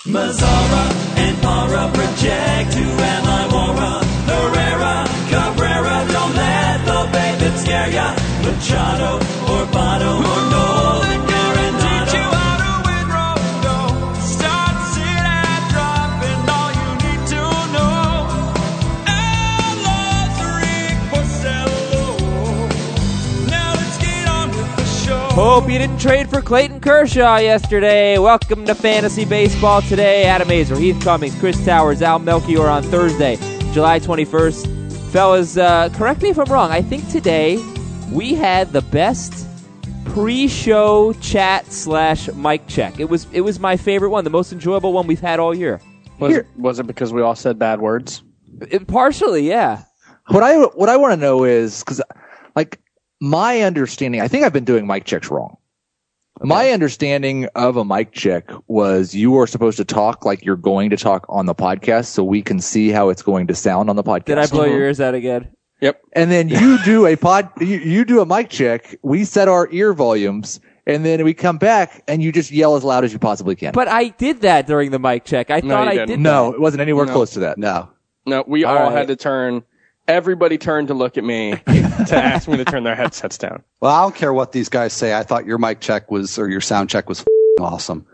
Mazzara and Para project. Who am I, Mora? Herrera, Cabrera, don't let the baby scare ya. Machado or Botto or Nolan Arenado. Teach you how to win road. Start, sit, and drop, and all you need to know. I love Rick Porcello. Now let's get on with the show. Hope you didn't trade for Clayton Kershaw yesterday. Welcome to Fantasy Baseball today. Adam Azer, Heath Cummings, Chris Towers, Al Melchior on Thursday, July 21st. Fellas, correct me if I'm wrong. I think today we had the best pre-show chat / mic check. It was my favorite one, the most enjoyable one we've had all year. Was it because we all said bad words? Partially, yeah. What I want to know is, because my understanding, I think I've been doing mic checks wrong. Okay. My understanding of a mic check was you are supposed to talk like you're going to talk on the podcast so we can see how it's going to sound on the podcast. Did I blow your ears out again? Yep. And then you do you do a mic check, we set our ear volumes, and then we come back and you just yell as loud as you possibly can. But I did that during the mic check. I thought I did that. No, it wasn't anywhere close to that. No, we all had to turn. Everybody turned to look at me to ask me to turn their headsets down. Well, I don't care what these guys say. I thought your mic check was, or your sound check was awesome.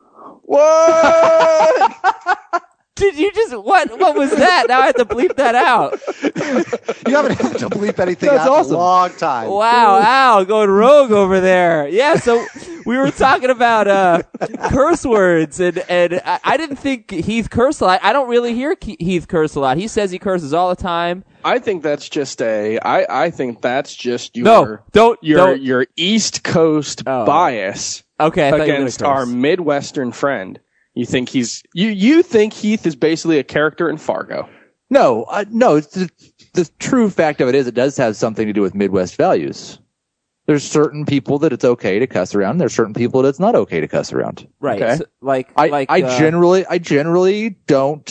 What? Did you just, what was that? Now I have to bleep that out. You haven't had to bleep anything That's out awesome. in a long time. Wow, Al, going rogue over there. Yeah, so we were talking about curse words, and I didn't think Heath cursed a lot. I don't really hear Heath curse a lot. He says he curses all the time. I think that's just I think that's just your East Coast bias against our Midwestern friend. You think you think Heath is basically a character in Fargo? No, no. The true fact of it is, it does have something to do with Midwest values. There's certain people that it's okay to cuss around. There's certain people that it's not okay to cuss around. Right. Okay? So, I generally don't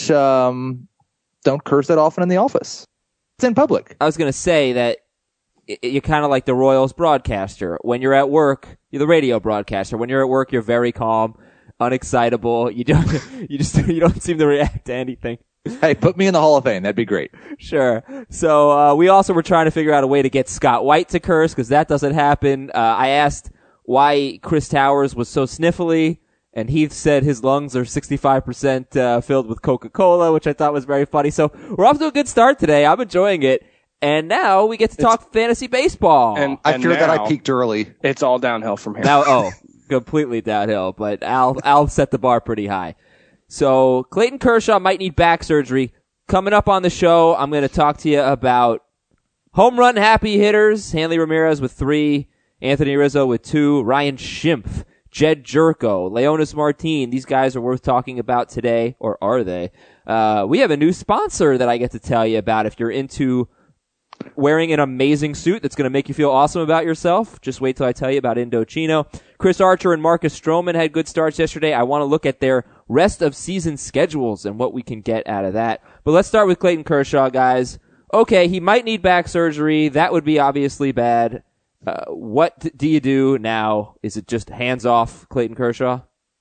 curse that often in the office. It's in public. I was going to say that you're kind of like the Royals broadcaster. When you're at work, you're the radio broadcaster. When you're at work, you're very calm, unexcitable. You don't seem to react to anything. Hey, put me in the Hall of Fame. That'd be great. Sure. So, we also were trying to figure out a way to get Scott White to curse, because that doesn't happen. I asked why Chris Towers was so sniffly, and Heath said his lungs are 65% filled with Coca-Cola, which I thought was very funny. So we're off to a good start today. I'm enjoying it. And now we get to talk fantasy baseball. And I fear that I peaked early. It's all downhill from here. Now, completely downhill. But Al set the bar pretty high. So Clayton Kershaw might need back surgery. Coming up on the show, I'm going to talk to you about home run happy hitters. Hanley Ramirez with 3, Anthony Rizzo with 2, Ryan Schimpf, Jed Jerko, Leonis Martin. These guys are worth talking about today, or are they? We have a new sponsor that I get to tell you about if you're into wearing an amazing suit that's going to make you feel awesome about yourself. Just wait till I tell you about Indochino. Chris Archer and Marcus Stroman had good starts yesterday. I want to look at their rest of season schedules and what we can get out of that. But let's start with Clayton Kershaw, guys. Okay, he might need back surgery. That would be obviously bad. What do you do now? Is it just hands off Clayton Kershaw?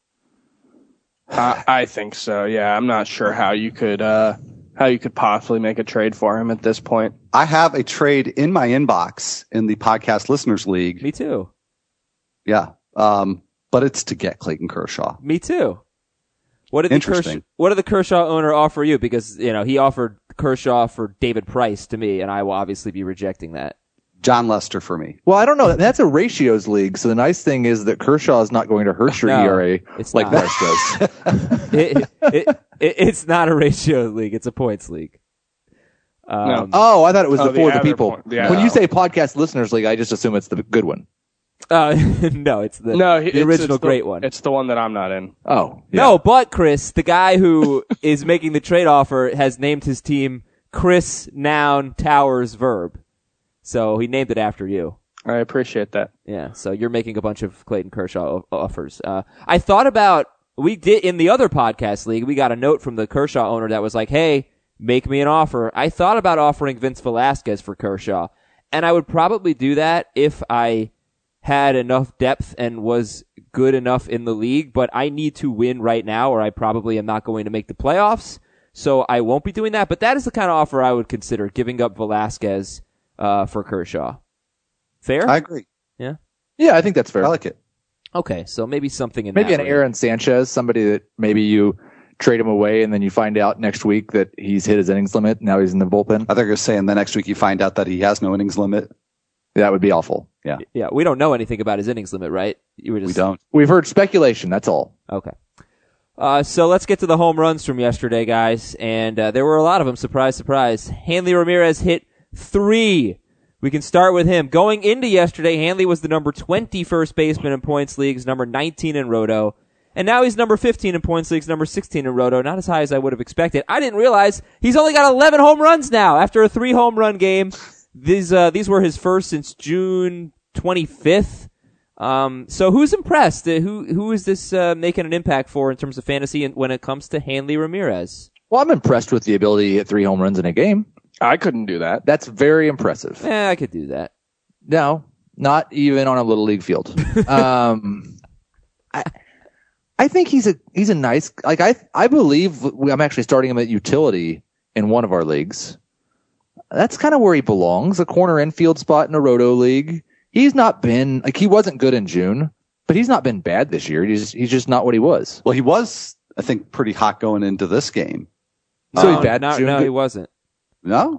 I think so. Yeah, I'm not sure how you could possibly make a trade for him at this point. I have a trade in my inbox in the Podcast Listeners League. Me too. Yeah. But it's to get Clayton Kershaw. Me too. What did the Kershaw owner offer you? Because, he offered Kershaw for David Price to me, and I will obviously be rejecting that. John Lester for me. Well, I don't know. That's a ratios league, so the nice thing is that Kershaw is not going to hurt your ERA like Price does. It's not a ratios league. It's a points league. No. Oh, I thought it was for the people. Yeah. When you say Podcast Listeners League, I just assume it's the good one. No, it's the original great one. It's the one that I'm not in. Oh. Yeah. No, but Chris, the guy who is making the trade offer, has named his team Chris Noun Towers Verb. So he named it after you. I appreciate that. Yeah, so you're making a bunch of Clayton Kershaw offers. I thought about, we did in the other podcast league, we got a note from the Kershaw owner that was like, hey, make me an offer. I thought about offering Vince Velasquez for Kershaw, and I would probably do that if I had enough depth and was good enough in the league, but I need to win right now or I probably am not going to make the playoffs. So I won't be doing that, but that is the kind of offer I would consider, giving up Velasquez for Kershaw. Fair? I agree. Yeah? Yeah, I think that's fair. I like it. Okay, so maybe something in maybe that an Aaron Sanchez, somebody that maybe you trade him away and then you find out next week that he's hit his innings limit. Now he's in the bullpen. I think you're saying the next week you find out that he has no innings limit. That would be awful. Yeah. Yeah, we don't know anything about his innings limit, right? We don't. We've heard speculation, that's all. Okay. So let's get to the home runs from yesterday, guys. And there were a lot of them. Surprise, surprise. Hanley Ramirez hit 3. We can start with him. Going into yesterday, Hanley was the number 20 first baseman in points leagues, number 19 in Roto. And now he's number 15 in points leagues, number 16 in Roto. Not as high as I would have expected. I didn't realize he's only got 11 home runs now after a 3 home run game. These were his first since June 25th. So who's impressed? Who is this making an impact for in terms of fantasy when it comes to Hanley Ramirez? Well, I'm impressed with the ability to hit 3 home runs in a game. I couldn't do that. That's very impressive. I could do that. No, not even on a little league field. I think he's a nice, like I believe I'm actually starting him at utility in one of our leagues. That's kind of where he belongs, a corner infield spot in a Roto league. He's not been, like, he wasn't good in June, but he's not been bad this year. He's just not what he was. Well, he was, I think, pretty hot going into this game. So he's bad in June? No, he wasn't. No?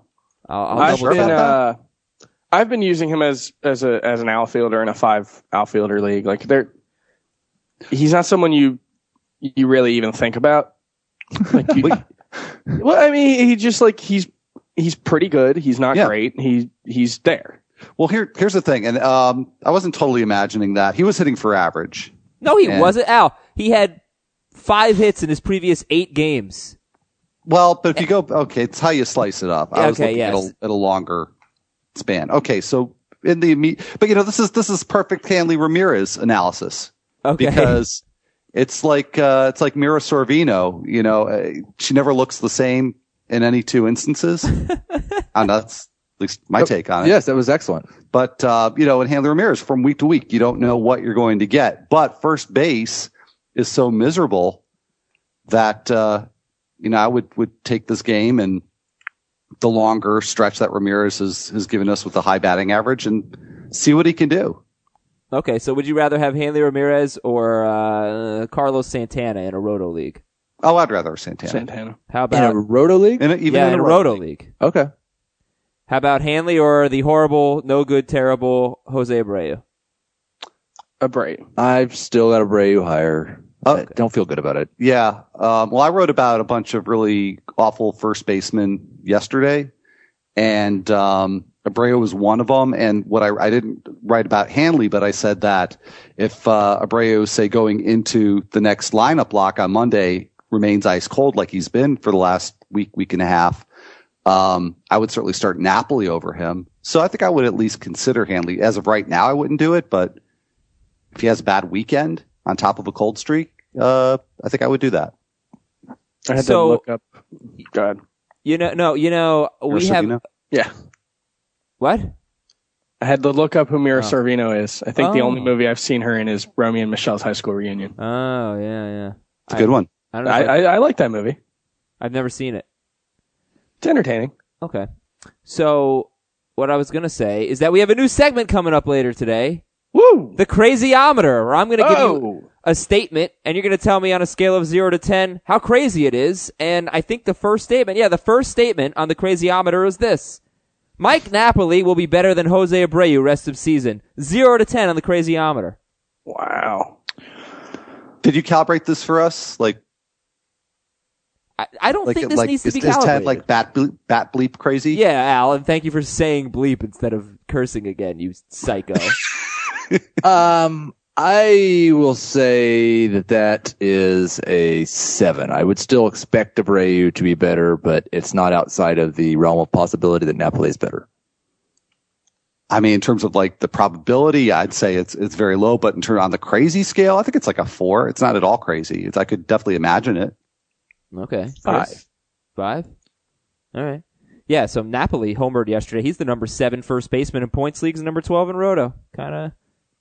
I've been using him as an outfielder in a 5 outfielder league. Like, he's not someone you really even think about. Like, well, I mean, he just, like, he's pretty good. He's not great. He's there. Well, here's the thing, and I wasn't totally imagining that. He was hitting for average. No, he wasn't. Al, he had 5 hits in his previous 8 games. Well, but if you go, okay, it's how you slice it up. I was looking at a longer span. Okay, so but this is perfect Hanley Ramirez analysis. Okay. Because it's like Mira Sorvino. She never looks the same in any 2 instances. And that's at least my take on it. Yes, that was excellent. But, in Hanley Ramirez, from week to week, you don't know what you're going to get. But first base is so miserable that, I would take this game and the longer stretch that Ramirez has given us with the high batting average and see what he can do. Okay, so would you rather have Hanley Ramirez or Carlos Santana in a Roto league? Oh, I'd rather Santana. How about in a Roto league? In a Roto league. Okay. How about Hanley or the horrible, no good, terrible Jose Abreu? Abreu. I've still got Abreu higher. I don't feel good about it. Yeah. Well, I wrote about a bunch of really awful first basemen yesterday, and Abreu was one of them. And what I didn't write about Hanley, but I said that if Abreu, say, going into the next lineup block on Monday, remains ice cold like he's been for the last week and a half, I would certainly start Napoli over him. So I think I would at least consider Hanley. As of right now, I wouldn't do it, but if he has a bad weekend on top of a cold streak, I think I would do that. I had to look up. God. We have. Yeah. What? I had to look up who Mira Sorvino is. I think the only movie I've seen her in is Romy and Michelle's High School Reunion. Oh, yeah. It's a good one. I like that movie. I've never seen it. It's entertaining. Okay. So what I was going to say is that we have a new segment coming up later today. Woo! The Crazyometer, where I'm going to give you a statement, and you're going to tell me on a scale of 0 to 10 how crazy it is. And I think the first statement on the Crazyometer is this. Mike Napoli will be better than Jose Abreu rest of season. 0 to 10 on the Crazyometer. Wow. Did you calibrate this for us? I don't think this needs to be calibrated. Is 10 like bat bleep crazy? Yeah, Al, and thank you for saying bleep instead of cursing again, you psycho. I will say that is a 7. I would still expect Abreu to be better, but it's not outside of the realm of possibility that Napoli is better. I mean, in terms of like the probability, I'd say it's very low, but in terms on the crazy scale, I think it's like a 4. It's not at all crazy. I could definitely imagine it. Okay. 5. 5? All right. Yeah, so Napoli homered yesterday. He's the number 7 first baseman in points leagues and number 12 in Roto. Kind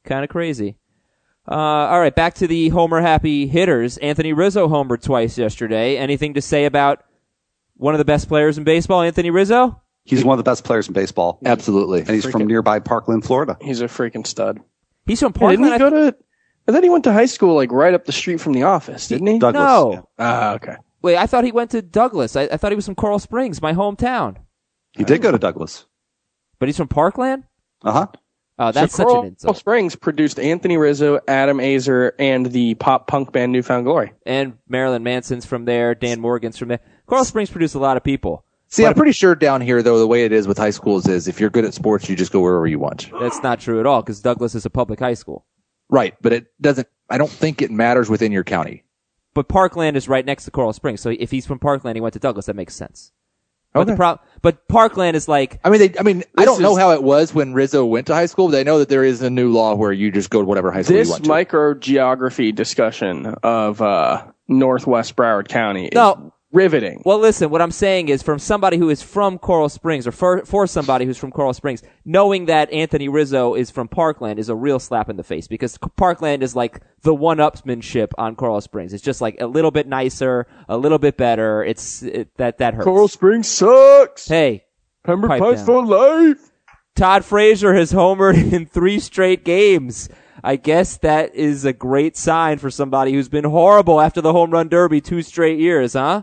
Kind of crazy. All right, back to the homer-happy hitters. Anthony Rizzo homered twice yesterday. Anything to say about one of the best players in baseball, Anthony Rizzo? He's one of the best players in baseball. Absolutely. And he's from nearby Parkland, Florida. He's a freaking stud. He's from Parkland? And then he went to high school like right up the street from the office, didn't he? Douglas. No. Okay. Wait, I thought he went to Douglas. I thought he was from Coral Springs, my hometown. He did go to Douglas. But he's from Parkland? Uh-huh. Oh, that's such an insult. Coral Springs produced Anthony Rizzo, Adam Azer, and the pop punk band Newfound Glory. And Marilyn Manson's from there. Dan Morgan's from there. Coral Springs produced a lot of people. See, I'm pretty sure down here, though, the way it is with high schools is if you're good at sports, you just go wherever you want. That's not true at all, because Douglas is a public high school. Right, but I don't think it matters within your county. But Parkland is right next to Coral Springs, so if he's from Parkland, he went to Douglas, that makes sense. Okay. But Parkland is like... I don't know how it was when Rizzo went to high school, but I know that there is a new law where you just go to whatever high school you want to. This microgeography discussion of Northwest Broward County is riveting. Well, listen, what I'm saying is from somebody who is from Coral Springs, or for somebody who's from Coral Springs, knowing that Anthony Rizzo is from Parkland is a real slap in the face, because Parkland is like the one-upsmanship on Coral Springs. It's just like a little bit nicer, a little bit better. That hurts. Coral Springs sucks. Hey. Pembroke Pines for life. Todd Frazier has homered in 3 straight games. I guess that is a great sign for somebody who's been horrible after the home run derby 2 straight years, huh?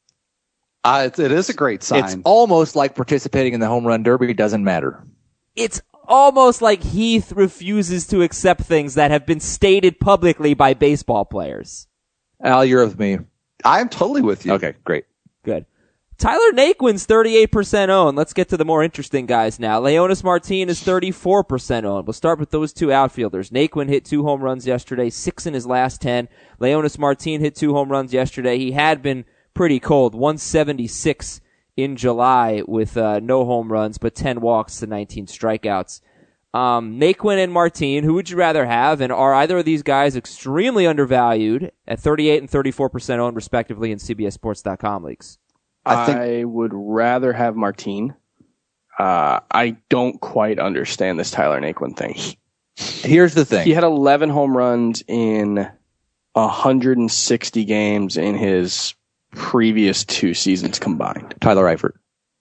It is a great sign. It's almost like participating in the home run derby doesn't matter. It's almost like Heath refuses to accept things that have been stated publicly by baseball players. Al, you're with me. I'm totally with you. Okay, great. Good. Tyler Naquin's 38% owned. Let's get to the more interesting guys now. Leonys Martin is 34% owned. We'll start with those 2 outfielders. Naquin hit 2 home runs yesterday, 6 in his last 10. Leonys Martin hit 2 home runs yesterday. He had been pretty cold, 176 in July with no home runs, but 10 walks to 19 strikeouts. Naquin and Martin, who would you rather have? And are either of these guys extremely undervalued at 38 and 34% owned, respectively, in CBSSports.com leagues? I would rather have Martin. I don't quite understand this Tyler Naquin thing. Here's the thing. He had 11 home runs in 160 games in his previous 2 seasons combined. Tyler Eifert.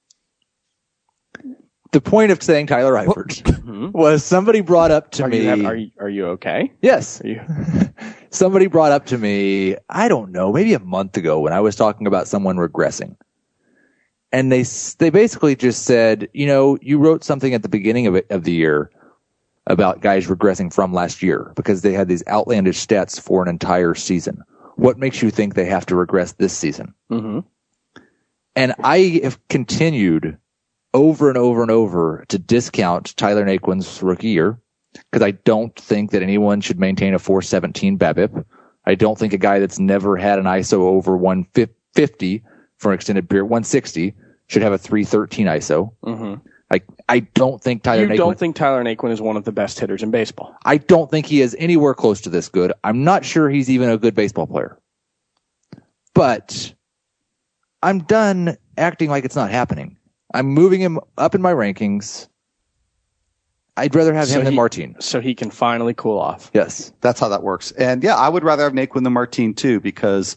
The point of saying Tyler Eifert was somebody brought up to me. Are you okay? Yes. Somebody brought up to me, I don't know, maybe a month ago when I was talking about someone regressing. And they basically just said, you wrote something at the beginning of the year about guys regressing from last year because they had these outlandish stats for an entire season. What makes you think they have to regress this season? Mm-hmm. And I have continued over and over and over to discount Tyler Naquin's rookie year because I don't think that anyone should maintain a 417 BABIP. I don't think a guy that's never had an ISO over 150 for an extended period, 160, should have a 313 ISO. Mm-hmm. I don't think Tyler Naquin... You don't think Tyler Naquin is one of the best hitters in baseball? I don't think he is anywhere close to this good. I'm not sure he's even a good baseball player. But I'm done acting like it's not happening. I'm moving him up in my rankings. I'd rather have him than Martin. So he can finally cool off. Yes. That's how that works. And yeah, I would rather have Naquin than Martin too, because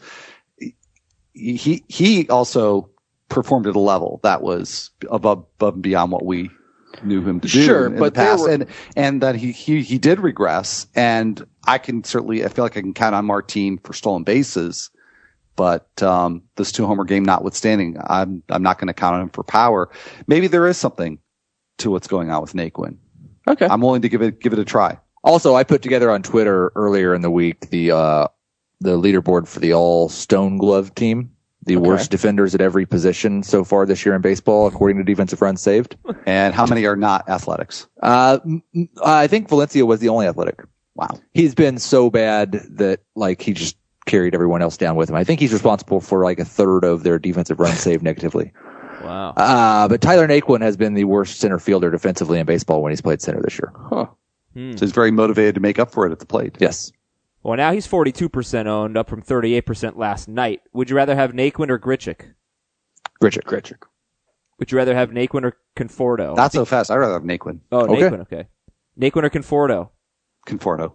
he also performed at a level that was above and beyond what we knew him to do in the past. And that he did regress. And I feel like I can count on Martin for stolen bases. But this 2-homer game notwithstanding, I'm not going to count on him for power. Maybe there is something to what's going on with Naquin. Okay. I'm willing to give it a try. Also, I put together on Twitter earlier in the week the leaderboard for the all Stone Glove team. The worst defenders at every position so far this year in baseball, according to defensive runs saved. And how many are not athletics? I think Valencia was the only athletic. Wow. He's been so bad that he just carried everyone else down with him. I think he's responsible for a third of their defensive runs saved negatively. Wow. But Tyler Naquin has been the worst center fielder defensively in baseball when he's played center this year. Huh. So he's very motivated to make up for it at the plate. Yes. Well, now he's 42% owned, up from 38% last night. Would you rather have Naquin or Grichuk? Grichuk. Would you rather have Naquin or Conforto? Not so fast. I'd rather have Naquin. Oh, Naquin, okay. Naquin or Conforto? Conforto.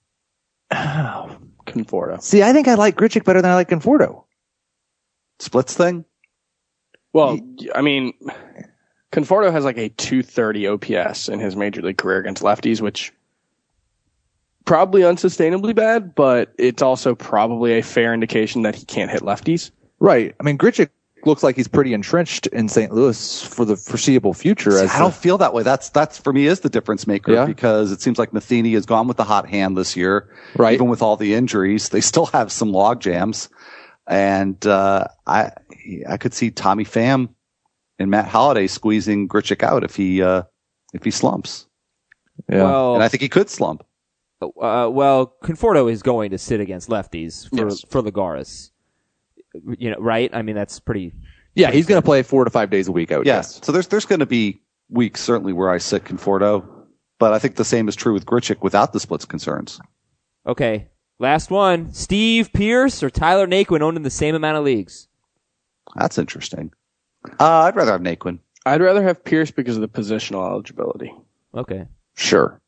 Oh, Conforto. See, I think I like Grichuk better than I like Conforto. Splits thing? Well, I mean, Conforto has like a 230 OPS in his major league career against lefties, which probably unsustainably bad, but it's also probably a fair indication that he can't hit lefties. Right. I mean, Grichuk looks like he's pretty entrenched in St. Louis for the foreseeable future. I don't feel that way. That's for me is the difference maker because it seems like Matheny has gone with the hot hand this year. Right. Even with all the injuries, they still have some log jams. And I could see Tommy Pham and Matt Holliday squeezing Grichuk out if he slumps. Yeah. Well, and I think he could slump. Well, Conforto is going to sit against lefties for Lagares. Right? I mean, that's pretty. Yeah, he's going to play 4 to 5 days a week, I would guess. So there's going to be weeks certainly where I sit Conforto, but I think the same is true with Grichuk without the splits concerns. Okay. Last one. Steve Pearce or Tyler Naquin owned in the same amount of leagues? That's interesting. I'd rather have Naquin. I'd rather have Pearce because of the positional eligibility. Okay. Sure.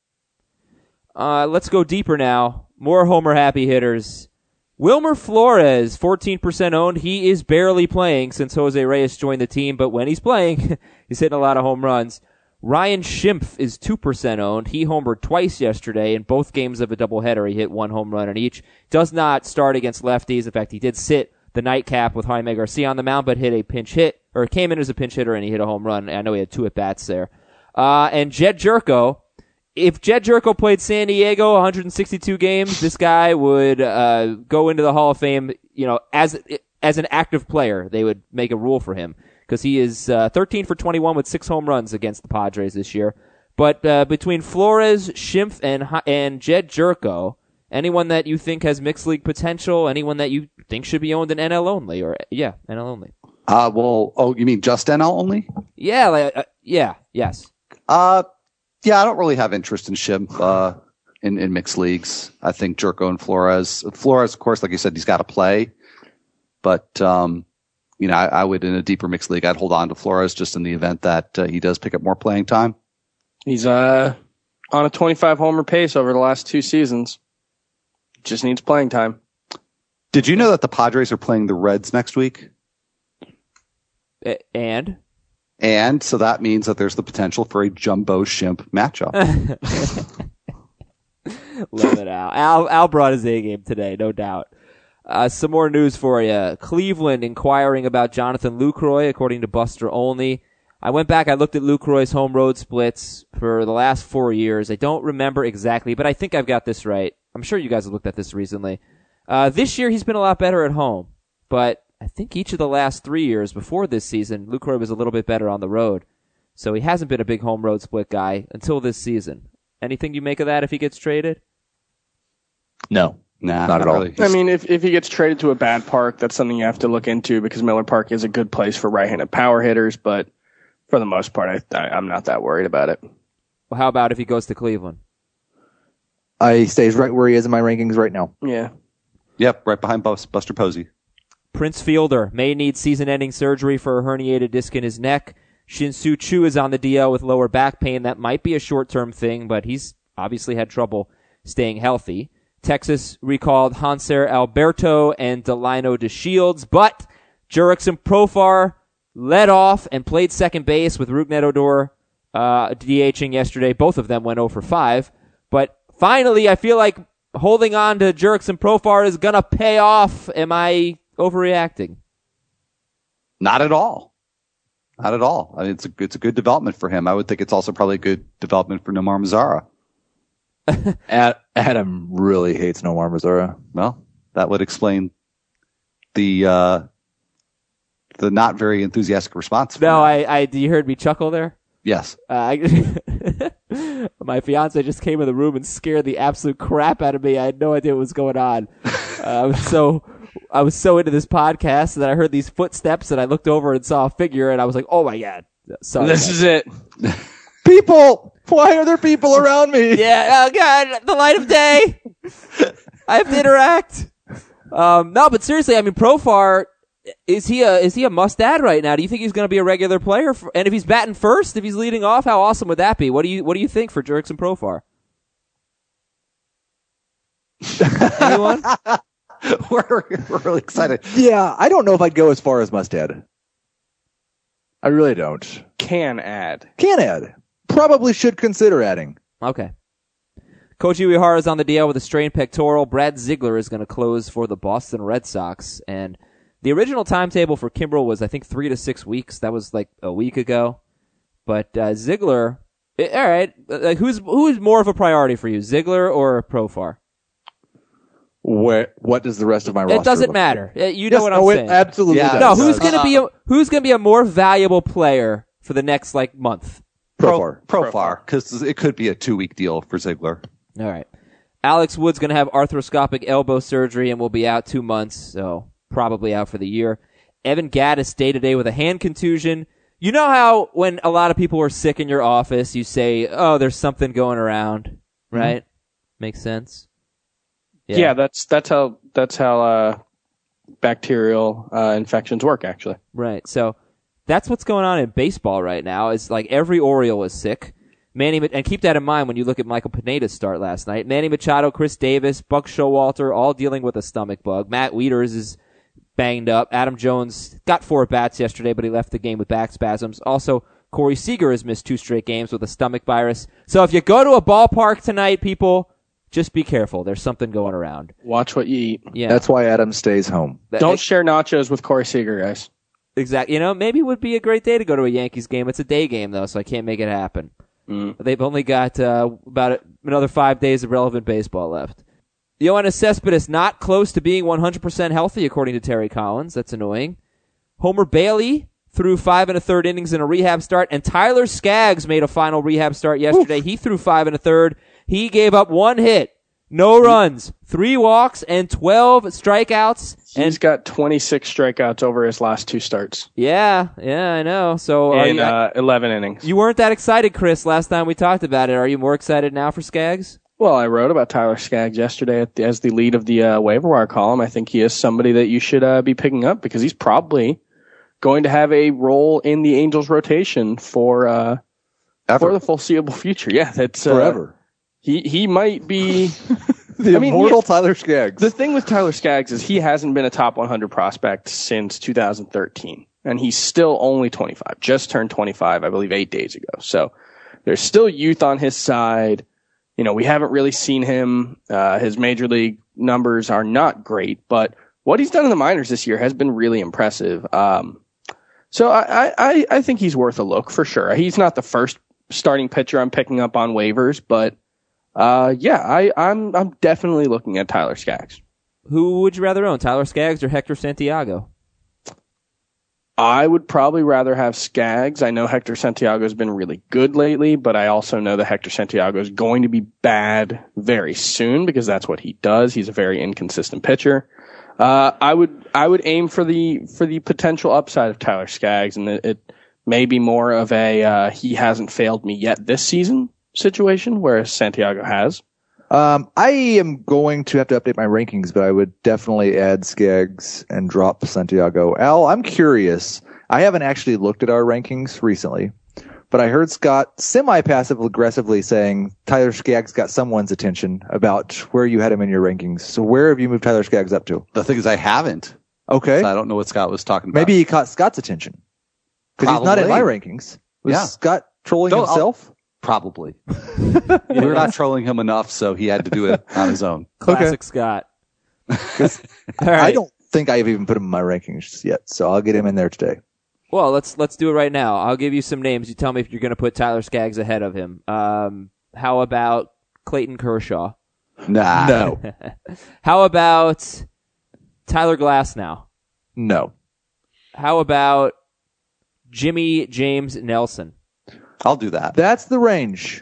Let's go deeper now. More homer happy hitters. Wilmer Flores, 14% owned. He is barely playing since Jose Reyes joined the team, but when he's playing, he's hitting a lot of home runs. Ryan Schimpf is 2% owned. He homered twice yesterday. In both games of a doubleheader, he hit 1 home run in each. Does not start against lefties. In fact, he did sit the nightcap with Jaime Garcia on the mound, but hit a pinch hit, or came in as a pinch hitter, and he hit a home run. I know he had 2 at-bats there. And Jed Jerko. If Jed Jerko played San Diego 162 games, this guy would go into the Hall of Fame, as an active player. They would make a rule for him because he is 13 for 21 with 6 home runs against the Padres this year. But between Flores, Schimpf, and Jed Jerko, anyone that you think has mixed league potential, anyone that you think should be owned in NL only, NL only. You mean just NL only? Yeah, yes. Yeah, I don't really have interest in Schimpf in mixed leagues. I think Jerko and Flores, of course, like you said, he's got to play. But, I would, in a deeper mixed league, I'd hold on to Flores just in the event that he does pick up more playing time. He's on a 25 homer pace over the last 2 seasons. Just needs playing time. Did you know that the Padres are playing the Reds next week? And so that means that there's the potential for a Jumbo Schimpf matchup. Love it, Al. Al brought his A game today, no doubt. Some more news for you. Cleveland inquiring about Jonathan Lucroy, according to Buster Olney. I went back, I looked at Lucroy's home road splits for the last 4 years. I don't remember exactly, but I think I've got this right. I'm sure you guys have looked at this recently. This year he's been a lot better at home, but I think each of the last 3 years before this season, Lucroy was a little bit better on the road. So he hasn't been a big home road split guy until this season. Anything you make of that if he gets traded? No. Nah, not at all. Really. I mean, if he gets traded to a bad park, that's something you have to look into because Miller Park is a good place for right-handed power hitters, but for the most part, I'm not that worried about it. Well, how about if he goes to Cleveland? He stays right where he is in my rankings right now. Yeah. Yep, right behind Buster Posey. Prince Fielder may need season-ending surgery for a herniated disc in his neck. Shin-Soo Choo is on the DL with lower back pain. That might be a short-term thing, but he's obviously had trouble staying healthy. Texas recalled Hanser Alberto and Delino DeShields, but Jurickson Profar led off and played second base with Rougned Odor DHing yesterday. Both of them went 0 for 5. But finally, I feel like holding on to Jurickson Profar is going to pay off. Am I overreacting? Not at all. Not at all. I mean, it's a good development for him. I would think it's also probably a good development for Nomar Mazara. Adam really hates Nomar Mazara. Well, that would explain the not very enthusiastic response. No, you heard me chuckle there? Yes. My fiance just came in the room and scared the absolute crap out of me. I had no idea what was going on. I was so into this podcast that I heard these footsteps and I looked over and saw a figure and I was like, oh my God. Sorry. This is it. People! Why are there people around me? Yeah, oh God, the light of day. I have to interact. No, but seriously, I mean, Profar, is he a must-add right now? Do you think he's going to be a regular player? And if he's batting first, if he's leading off, how awesome would that be? What do you think for Jurickson Profar? Anyone? We're really excited. Yeah, I don't know if I'd go as far as must add. I really don't. Can add. Probably should consider adding. Okay. Koji Uehara is on the DL with a strained pectoral. Brad Ziegler is going to close for the Boston Red Sox. And the original timetable for Kimbrel was, I think, 3 to 6 weeks. That was like a week ago. But Ziegler, all right. Who's more of a priority for you, Ziegler or Profar? What does the rest of my roster? It doesn't matter. You know what I'm saying. Absolutely. Yeah, no, who's going to be a more valuable player for the next month? Profar, because it could be a 2-week deal for Ziegler. All right. Alex Wood's going to have arthroscopic elbow surgery and will be out 2 months, so probably out for the year. Evan Gattis day-to-day with a hand contusion. You know how when a lot of people are sick in your office, you say, "Oh, there's something going around," right? Mm-hmm. Makes sense. Yeah, that's how bacterial infections work, actually. Right. So that's what's going on in baseball right now. Is like every Oriole is sick. And keep that in mind when you look at Michael Pineda's start last night. Manny Machado, Chris Davis, Buck Showalter, all dealing with a stomach bug. Matt Wieters is banged up. Adam Jones got 4 at-bats yesterday, but he left the game with back spasms. Also, Corey Seager has missed 2 straight games with a stomach virus. So if you go to a ballpark tonight, people, just be careful. There's something going around. Watch what you eat. Yeah. That's why Adam stays home. Don't share nachos with Corey Seager, guys. Exactly. Maybe it would be a great day to go to a Yankees game. It's a day game, though, so I can't make it happen. They've only got about another 5 days of relevant baseball left. Yoenis Cespedes not close to being 100% healthy, according to Terry Collins. That's annoying. Homer Bailey threw 5 1/3 innings in a rehab start, and Tyler Skaggs made a final rehab start yesterday. Oof. He threw 5 1/3. He gave up 1 hit, no runs, 3 walks, and 12 strikeouts. He's got 26 strikeouts over his last 2 starts. Yeah, I know. So in 11 innings. You weren't that excited, Chris, last time we talked about it. Are you more excited now for Skaggs? Well, I wrote about Tyler Skaggs yesterday as the lead of the waiver wire column. I think he is somebody that you should be picking up because he's probably going to have a role in the Angels rotation for the foreseeable future. Yeah, that's forever. He might be immortal Tyler Skaggs. The thing with Tyler Skaggs is he hasn't been a top 100 prospect since 2013, and he's still only 25. Just turned 25, I believe, 8 days ago. So there's still youth on his side. We haven't really seen him. His major league numbers are not great, but what he's done in the minors this year has been really impressive. So I think he's worth a look for sure. He's not the first starting pitcher I'm picking up on waivers, but I'm definitely looking at Tyler Skaggs. Who would you rather own, Tyler Skaggs or Hector Santiago? I would probably rather have Skaggs. I know Hector Santiago has been really good lately, but I also know that Hector Santiago is going to be bad very soon because that's what he does. He's a very inconsistent pitcher. I would aim for the potential upside of Tyler Skaggs, and it may be more of a he hasn't failed me yet this season situation, whereas Santiago has. I am going to have to update my rankings, but I would definitely add Skaggs and drop Santiago. Al, I'm curious. I haven't actually looked at our rankings recently, but I heard Scott semi-passive aggressively saying Tyler Skaggs got someone's attention about where you had him in your rankings. So where have you moved Tyler Skaggs up to? The thing is I haven't. Okay. So I don't know what Scott was talking about. Maybe he caught Scott's attention. Because he's not in my rankings. Was Scott trolling himself? Probably. We're not trolling him enough, so he had to do it on his own. Classic Scott. All right. I don't think I've even put him in my rankings yet, so I'll get him in there today. Well, let's do it right now. I'll give you some names. You tell me if you're going to put Tyler Skaggs ahead of him. How about Clayton Kershaw? Nah. No. How about Tyler Glasnow? No. How about Jimmy James Nelson? I'll do that. That's the range.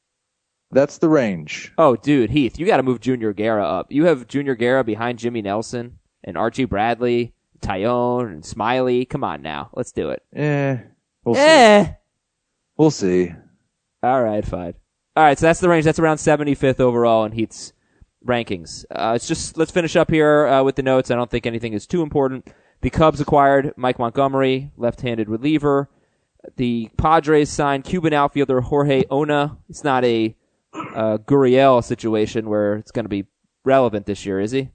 Oh, dude, Heath, you got to move Junior Guerra up. You have Junior Guerra behind Jimmy Nelson and Archie Bradley, Tyone, and Smiley. Come on now. Let's do it. We'll see. All right, fine. All right, so that's the range. That's around 75th overall in Heath's rankings. Let's finish up here with the notes. I don't think anything is too important. The Cubs acquired Mike Montgomery, left-handed reliever. The Padres signed Cuban outfielder Jorge Ona. It's not a Gurriel situation where it's going to be relevant this year, is he?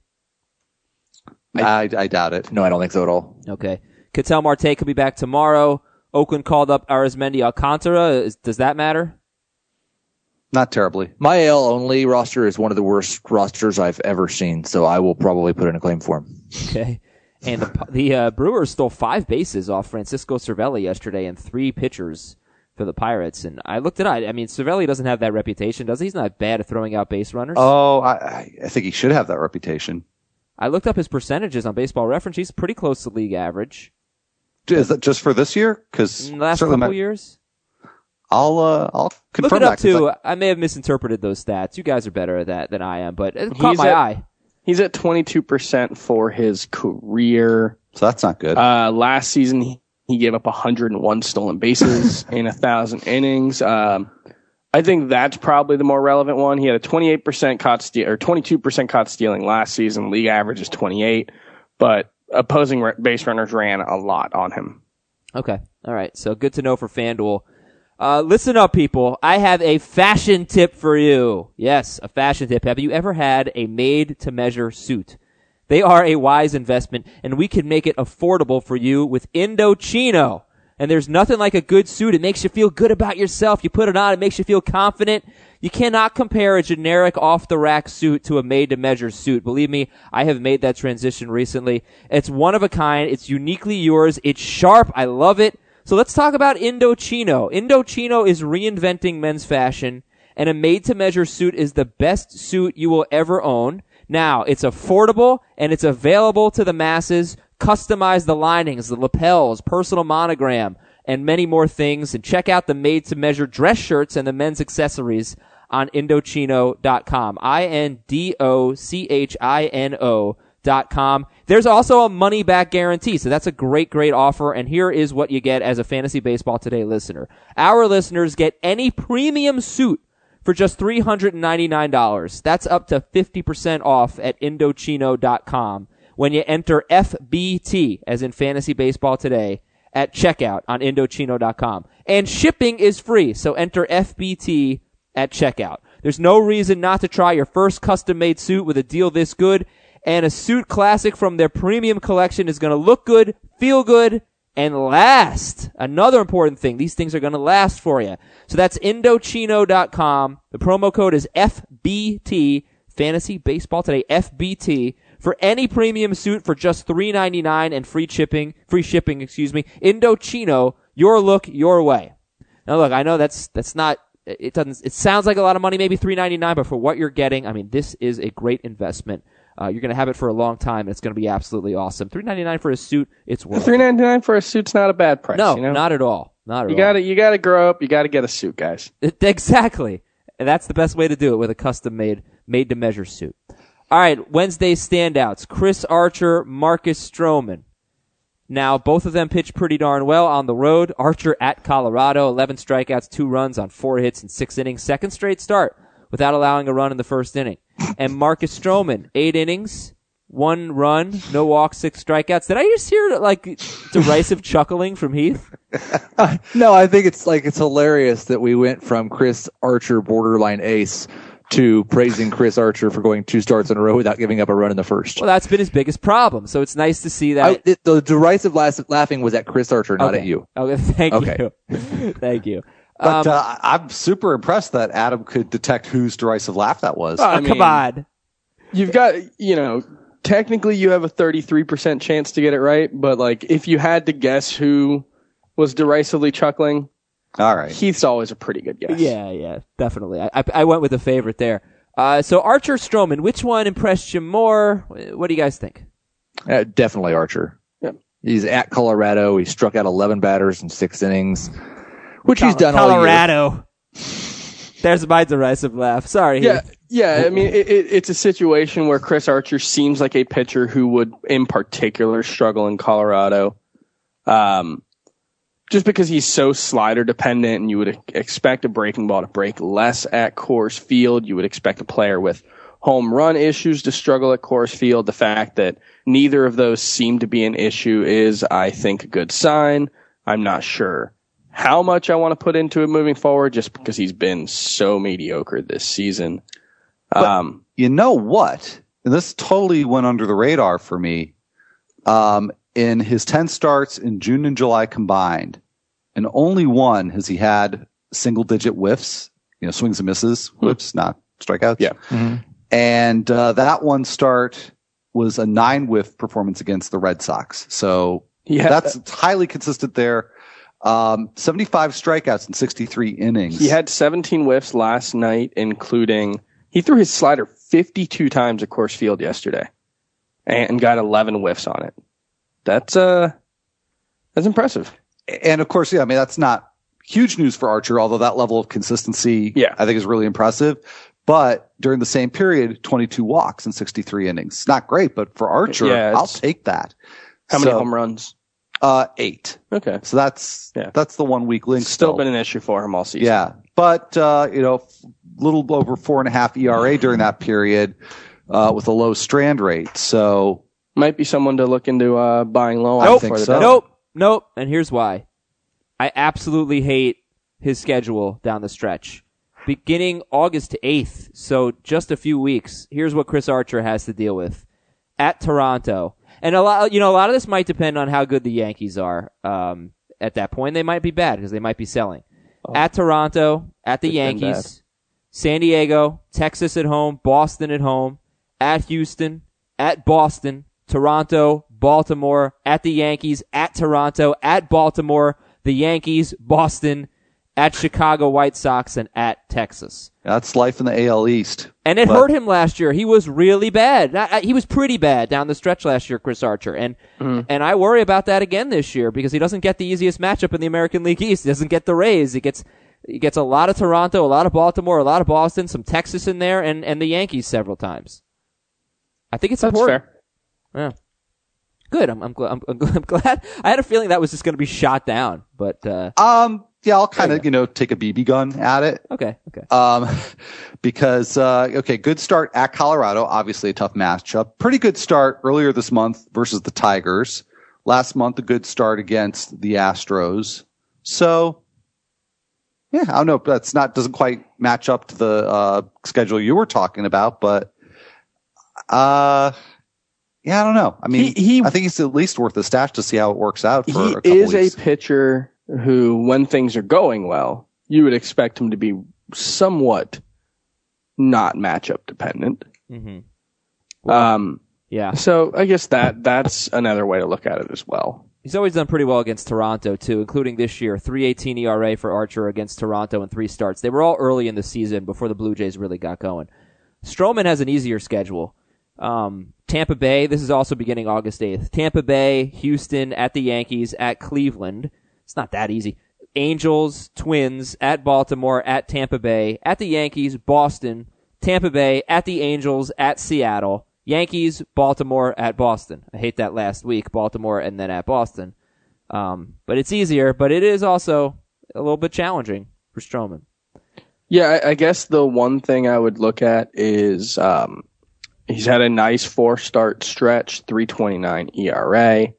I doubt it. No, I don't think so at all. Okay. Ketel Marte could be back tomorrow. Oakland called up Arizmendi Alcantara. Does that matter? Not terribly. My AL only roster is one of the worst rosters I've ever seen, so I will probably put in a claim for him. Okay. And the Brewers stole 5 bases off Francisco Cervelli yesterday and 3 pitchers for the Pirates. And I looked it up. I mean, Cervelli doesn't have that reputation, does he? He's not bad at throwing out base runners. Oh, I think he should have that reputation. I looked up his percentages on Baseball Reference. He's pretty close to league average. Is that just for this year? Because last couple years. I'll confirm Look it up too. I may have misinterpreted those stats. You guys are better at that than I am, but it caught my eye. He's at 22% for his career. So that's not good. Last season he gave up 101 stolen bases in 1,000 innings. I think that's probably the more relevant one. He had a 28% caught steal or 22% caught stealing last season. League average is 28, but opposing base runners ran a lot on him. Okay. All right. So good to know for FanDuel. Listen up, people. I have a fashion tip for you. Yes, a fashion tip. Have you ever had a made-to-measure suit? They are a wise investment, and we can make it affordable for you with Indochino. And there's nothing like a good suit. It makes you feel good about yourself. You put it on, it makes you feel confident. You cannot compare a generic off-the-rack suit to a made-to-measure suit. Believe me, I have made that transition recently. It's one of a kind. It's uniquely yours. It's sharp. I love it. So let's talk about Indochino. Indochino is reinventing men's fashion, and a made-to-measure suit is the best suit you will ever own. Now, it's affordable, and it's available to the masses. Customize the linings, the lapels, personal monogram, and many more things. And check out the made-to-measure dress shirts and the men's accessories on Indochino.com. INDOCHINO.com. There's also a money-back guarantee, so that's a great, great offer, and here is what you get as a Fantasy Baseball Today listener. Our listeners get any premium suit for just $399. That's up to 50% off at Indochino.com when you enter FBT, as in Fantasy Baseball Today, at checkout on Indochino.com. And shipping is free, so enter FBT at checkout. There's no reason not to try your first custom-made suit with a deal this good. And a suit classic from their premium collection is going to look good, feel good, and last. Another important thing, these things are going to last for you. So that's Indochino.com. The promo code is FBT, Fantasy Baseball Today, FBT, for any premium suit for just $399 and free shipping, Indochino, your look, your way. Now look, I know that's not, it sounds like a lot of money, maybe $399, but for what you're getting, I mean, this is a great investment. You're going to have it for a long time, and it's going to be absolutely awesome. $399 for a suit, it's worth it. $399 for a suit's not a bad price. No, you know? Not at all. Not at all. You gotta grow up. You gotta get a suit, guys. Exactly. And that's the best way to do it, with a custom-made, made-to-measure suit. All right, Wednesday's standouts. Chris Archer, Marcus Stroman. Now, both of them pitched pretty darn well on the road. Archer at Colorado, 11 strikeouts, 2 runs on 4 hits in 6 innings. Second straight start without allowing a run in the first inning. And Marcus Stroman, 8 innings, 1 run, no walks, 6 strikeouts. Did I just hear, derisive chuckling from Heath? No, I think it's hilarious that we went from Chris Archer, borderline ace, to praising Chris Archer for going 2 starts in a row without giving up a run in the first. Well, that's been his biggest problem, so it's nice to see that. The derisive laughing was at Chris Archer, not at you. Okay, thank you. Thank you. But I'm super impressed that Adam could detect whose derisive laugh that was. Come on. You've got, technically you have a 33% chance to get it right, but if you had to guess who was derisively chuckling, all right, Heath's always a pretty good guess. Yeah, definitely. I went with a favorite there. So Archer, Stroman, which one impressed you more? What do you guys think? Definitely Archer. Yeah. He's at Colorado. He struck out 11 batters in 6 innings. Which he's done Colorado. all year. There's my derisive laugh. Sorry. Yeah. I mean, it's a situation where Chris Archer seems like a pitcher who would, in particular, struggle in Colorado. Just because he's so slider dependent, and you would expect a breaking ball to break less at Coors Field. You would expect a player with home run issues to struggle at Coors Field. The fact that neither of those seem to be an issue is, I think, a good sign. I'm not sure how much I want to put into it moving forward, just because he's been so mediocre this season. You know what? and this totally went under the radar for me, in his 10 starts in June and July combined, and only one has he had single-digit whiffs, swings and misses, whiffs, not strikeouts. Yeah. Mm-hmm. And that one start was a 9-whiff performance against the Red Sox. So that's highly consistent there. 75 strikeouts in 63 innings. He had 17 whiffs last night, including he threw his slider 52 times at Coors Field yesterday and got 11 whiffs on it. That's impressive. And of course, that's not huge news for Archer, although that level of consistency, I think is really impressive. But during the same period, 22 walks in 63 innings. Not great, but for Archer, I'll take that. How many home runs? 8. Okay. So that's the 1 week link. Still been an issue for him all season. Yeah. But, little over 4.5 ERA during that period, with a low strand rate. So. Might be someone to look into, buying low on. I think so. Nope. And here's why. I absolutely hate his schedule down the stretch. Beginning August 8th, so just a few weeks, here's what Chris Archer has to deal with. At Toronto. And a lot of this might depend on how good the Yankees are. At that point, they might be bad because they might be selling. At Toronto, at the Yankees, San Diego, Texas at home, Boston at home, at Houston, at Boston, Toronto, Baltimore, at the Yankees, at Toronto, at Baltimore, the Yankees, Boston, at Chicago White Sox, and at Texas. That's life in the AL East. And it hurt him last year. He was really bad. He was pretty bad down the stretch last year, Chris Archer. And I worry about that again this year because he doesn't get the easiest matchup in the American League East. He doesn't get the Rays. He gets a lot of Toronto, a lot of Baltimore, a lot of Boston, some Texas in there, and the Yankees several times. I think it's important. Fair. Yeah. Good. I'm glad. I had a feeling that was just going to be shot down, but yeah, I'll kind of take a BB gun at it. Okay. Because good start at Colorado, obviously a tough matchup. Pretty good start earlier this month versus the Tigers. Last month, a good start against the Astros. So, yeah, I don't know. Doesn't quite match up to the schedule you were talking about, but yeah, I don't know. I mean, I think he's at least worth the stash to see how it works out for a couple weeks. He is a pitcher who, when things are going well, you would expect him to be somewhat not matchup dependent. Mm-hmm. Well, yeah. So I guess that's another way to look at it as well. He's always done pretty well against Toronto, too, including this year. 3.18 ERA for Archer against Toronto in 3 starts. They were all early in the season before the Blue Jays really got going. Stroman has an easier schedule. Tampa Bay, this is also beginning August 8th. Tampa Bay, Houston, at the Yankees, at Cleveland. It's not that easy. Angels, Twins, at Baltimore, at Tampa Bay, at the Yankees, Boston, Tampa Bay, at the Angels, at Seattle, Yankees, Baltimore, at Boston. I hate that last week, Baltimore, and then at Boston. But it's easier, but it is also a little bit challenging for Stroman. Yeah, I guess the one thing I would look at is he's had a nice 4-start stretch, 3.29 ERA.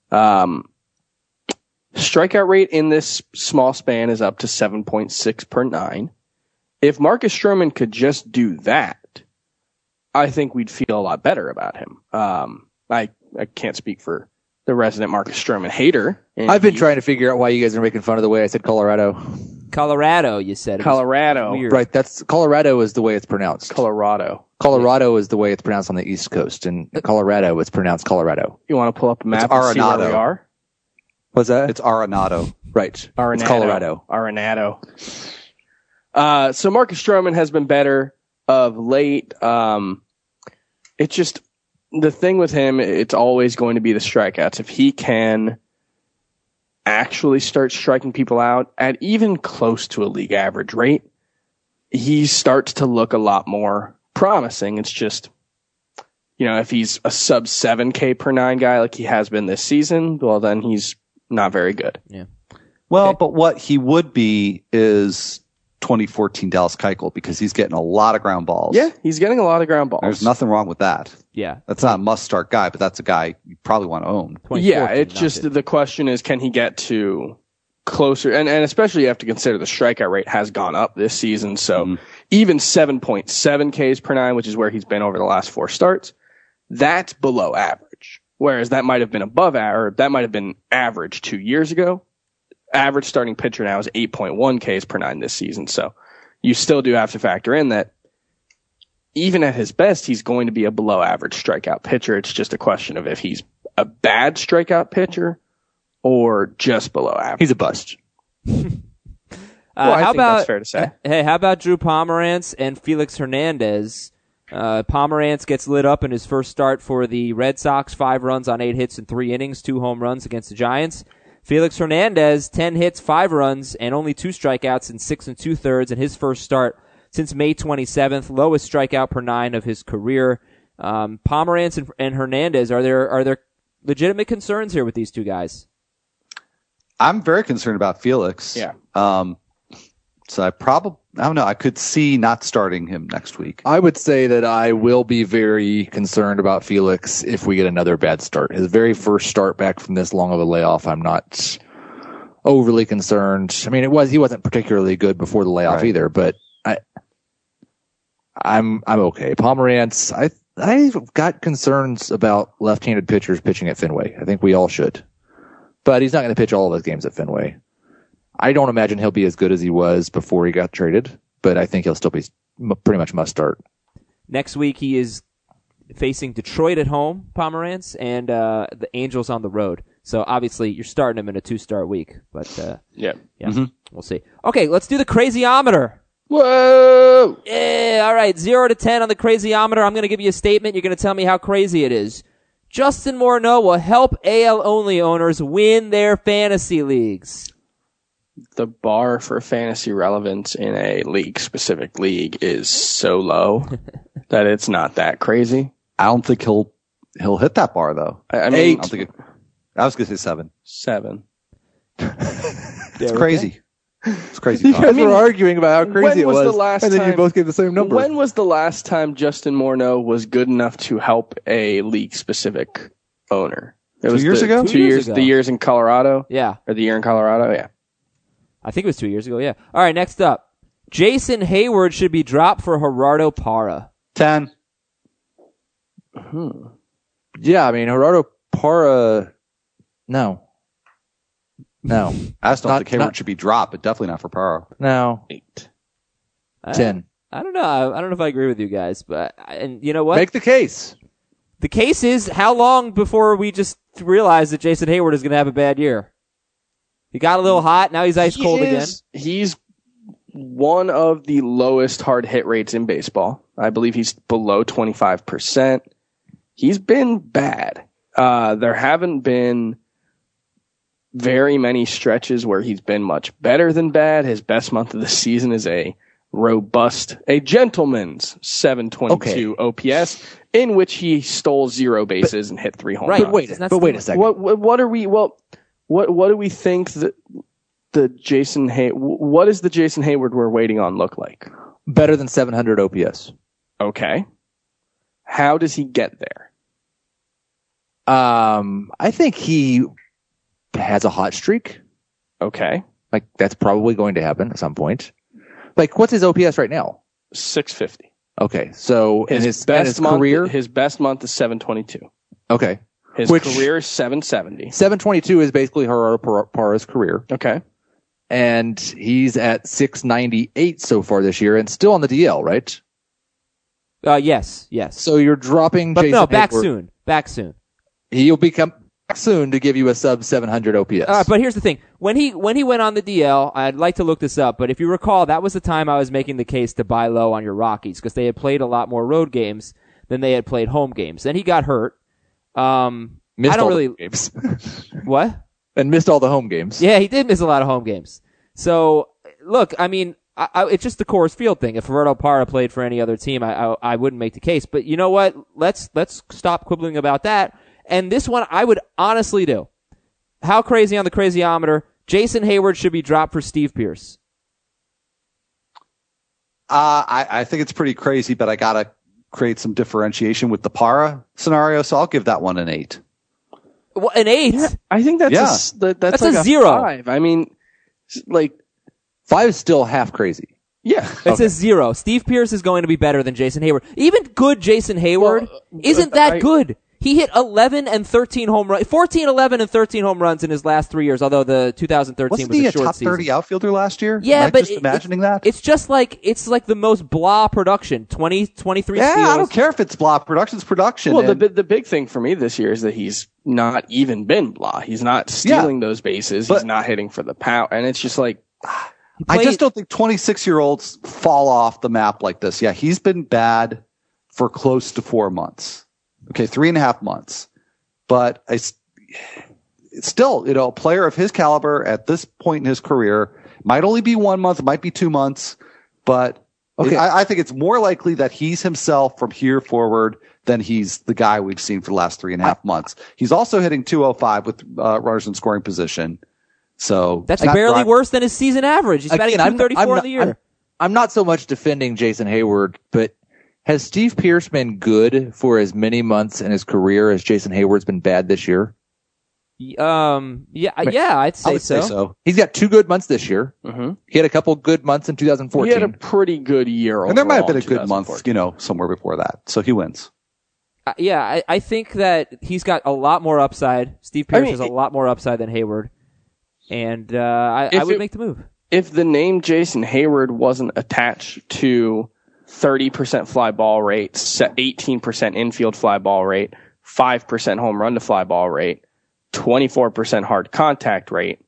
Strikeout rate in this small span is up to 7.6 per 9. If Marcus Stroman could just do that, I think we'd feel a lot better about him. I can't speak for the resident Marcus Stroman hater. I've been trying to figure out why you guys are making fun of the way I said Colorado. Colorado, you said. Colorado. Right, Colorado is the way it's pronounced. Colorado is the way it's pronounced on the East Coast, and Colorado, it's pronounced Colorado. You want to pull up a map and see where we are? What's that? It's Arenado. Right. Arenado. It's Colorado. Arenado. So Marcus Stroman has been better of late. It's just the thing with him, it's always going to be the strikeouts. If he can actually start striking people out at even close to a league average rate, he starts to look a lot more promising. It's just, if he's a sub 7K per 9 guy like he has been this season, well, then he's not very good. Yeah. Well, but what he would be is 2014 Dallas Keuchel because he's getting a lot of ground balls. Yeah, he's getting a lot of ground balls. There's nothing wrong with that. Yeah. That's not a must-start guy, but that's a guy you probably want to own. Yeah, it's just the question is, can he get to closer? And especially you have to consider the strikeout rate has gone up this season. So even 7.7 Ks per 9, which is where he's been over the last 4 starts, that's below average. Whereas that might have been above average, that might have been average 2 years ago. Average starting pitcher now is 8.1 Ks per 9 this season. So you still do have to factor in that even at his best, he's going to be a below average strikeout pitcher. It's just a question of if he's a bad strikeout pitcher or just below average. He's a bust. How about, that's fair to say. Hey, how about Drew Pomerantz and Felix Hernandez? Pomerantz gets lit up in his first start for the Red Sox, 5 runs on 8 hits in 3 innings, 2 home runs against the Giants. Felix Hernandez, 10 hits, 5 runs, and only 2 strikeouts in 6 2/3 in his first start since May 27th, lowest strikeout per 9 of his career. Pomerantz and Hernandez, are there legitimate concerns here with these two guys? I'm very concerned about Felix. Yeah. So I don't know. I could see not starting him next week. I would say that I will be very concerned about Felix if we get another bad start. His very first start back from this long of a layoff, I'm not overly concerned. I mean, he wasn't particularly good before the layoff either, but I'm okay. Pomerantz, I've got concerns about left-handed pitchers pitching at Fenway. I think we all should. But he's not going to pitch all of his games at Fenway. I don't imagine he'll be as good as he was before he got traded, but I think he'll still be pretty much must start. Next week he is facing Detroit at home, Pomerantz, and the Angels on the road. So obviously you're starting him in a 2-start week, but we'll see. Okay, let's do the crazyometer. Whoa! Yeah, all right, 0 to 10 on the crazyometer. I'm going to give you a statement. You're going to tell me how crazy it is. Justin Morneau will help AL-only owners win their fantasy leagues. The bar for fantasy relevance in a specific league is so low that it's not that crazy. I don't think he'll hit that bar though. I mean, 8. I was going to say 7. 7. It's crazy. It's crazy. You guys were arguing about how crazy it was, and then you both gave the same number. When was the last time Justin Morneau was good enough to help a league-specific owner? It was 2 years ago? 2 years ago. The years in Colorado? Yeah. Or the year in Colorado? Yeah. I think it was 2 years ago, yeah. All right, next up. Jason Hayward should be dropped for Gerardo Parra. 10. Yeah, I mean, Gerardo Parra, no. I just don't think Hayward should be dropped, but definitely not for Parra. No. 8. 10. I don't know. I don't know if I agree with you guys, but and you know what? Make the case. The case is, how long before we just realize that Jason Hayward is going to have a bad year? He got a little hot. Now he's ice cold again. He's one of the lowest hard hit rates in baseball. I believe he's below 25%. He's been bad. There haven't been very many stretches where he's been much better than bad. His best month of the season is a gentleman's 722 OPS, in which he stole 0 bases and hit 3 home runs. But wait a second. What do we think that what does the Jason Hayward we're waiting on look like? Better than 700 OPS. Okay. How does he get there? I think he has a hot streak. Okay. Like, that's probably going to happen at some point. Like, what's his OPS right now? 650. Okay, so his best month is 722. Okay. His career is 770. 722 is basically Gerardo Parra's career. Okay. And he's at 698 so far this year and still on the DL, right? Yes. So you're dropping But Jason no, back Hayward. soon. He'll become back soon to give you a sub 700 OPS. But here's the thing. When he went on the DL, I'd like to look this up, but if you recall, that was the time I was making the case to buy low on your Rockies because they had played a lot more road games than they had played home games. Then he got hurt. Missed all the games. What? And missed all the home games. Yeah, he did miss a lot of home games. So, look, I mean, it's just the Coors Field thing. If Gerardo Parra played for any other team, I wouldn't make the case. But you know what? Let's stop quibbling about that. And this one, I would honestly do. How crazy on the crazyometer? Jason Hayward should be dropped for Steve Pearce. I think it's pretty crazy, but I gotta create some differentiation with the Parra scenario, so I'll give that one an 8. Well, an 8? Yeah, I think that's that's like a 0. 5. I mean, like 5 is still half crazy. Yeah. It says 0. Steve Pearce is going to be better than Jason Hayward. Even good Jason Hayward isn't that good. He hit 11 and 13 home runs, 14, 11, and 13 home runs in his last 3 years, although the 2013 Wasn't was a he short top 30 season. Outfielder last year? Yeah, Am I but just imagining that? It's just like, the most blah production. 23 steals. I don't care if it's blah. Production's production. Well, the big thing for me this year is that he's not even been blah. He's not stealing those bases. He's not hitting for the power. And it's just like, I just don't think 26-year-olds fall off the map like this. Yeah, he's been bad for close to 4 months. Okay, 3.5 months. But it's still, a player of his caliber at this point in his career might only be 1 month, might be 2 months, but I think it's more likely that he's himself from here forward than he's the guy we've seen for the last 3.5 months. He's also hitting 205 with runners in scoring position. So that's barely worse than his season average. He's batting 234 in the year. I'm not so much defending Jason Hayward, but has Steve Pearce been good for as many months in his career as Jason Hayward's been bad this year? I'd say so. He's got 2 good months this year. Mm-hmm. He had a couple good months in 2014. He had a pretty good year overall. And there might have been a good month, somewhere before that. So he wins. I think that he's got a lot more upside. Steve Pearce has a lot more upside than Hayward. And I would make the move. If the name Jason Hayward wasn't attached to 30% fly ball rate, 18% infield fly ball rate, 5% home run to fly ball rate, 24% hard contact rate,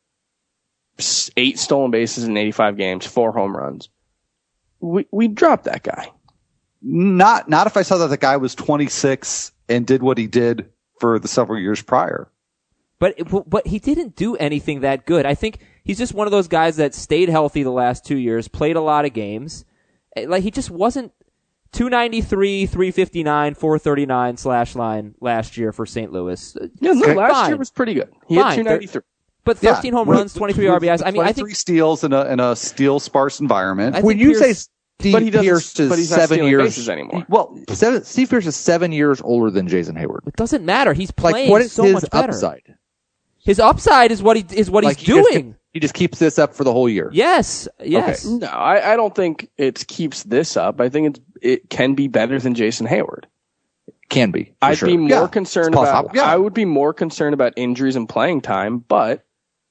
8 stolen bases in 85 games, 4 home runs, we'd drop that guy. Not if I saw that the guy was 26 and did what he did for the several years prior. But he didn't do anything that good. I think he's just one of those guys that stayed healthy the last 2 years, played a lot of games. Like, he just wasn't 293, 359, 439 slash line last year for St. Louis. Last year was pretty good. He had 293. But 13 home runs, 23 RBIs. I think 3 steals in a steal sparse environment. When you say Steve Pearce is 7 years anymore. Well, Steve Pearce is 7 years older than Jason Hayward. It doesn't matter. He's playing what is so his much better. Upside? His upside is what he's doing. He just keeps this up for the whole year. Yes. Okay. No, I don't think it keeps this up. I think it can be better than Jason Hayward. Can be. I'd be more concerned about. I would be more concerned about injuries and playing time, but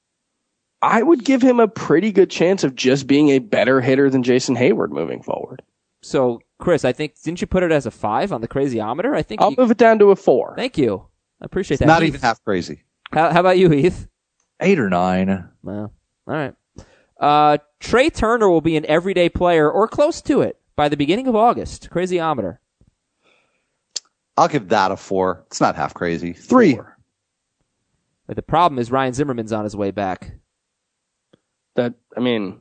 I would give him a pretty good chance of just being a better hitter than Jason Hayward moving forward. So, Chris, I think, didn't you put it as a 5 on the Crazyometer? I think I'll move it down to a 4. Thank you. I appreciate that. Not Heath. even half crazy. How about you, Heath? 8 or 9. Well, all right. Trey Turner will be an everyday player or close to it by the beginning of August. Crazyometer. I'll give that a 4. It's not half crazy. 3. But the problem is Ryan Zimmerman's on his way back. I don't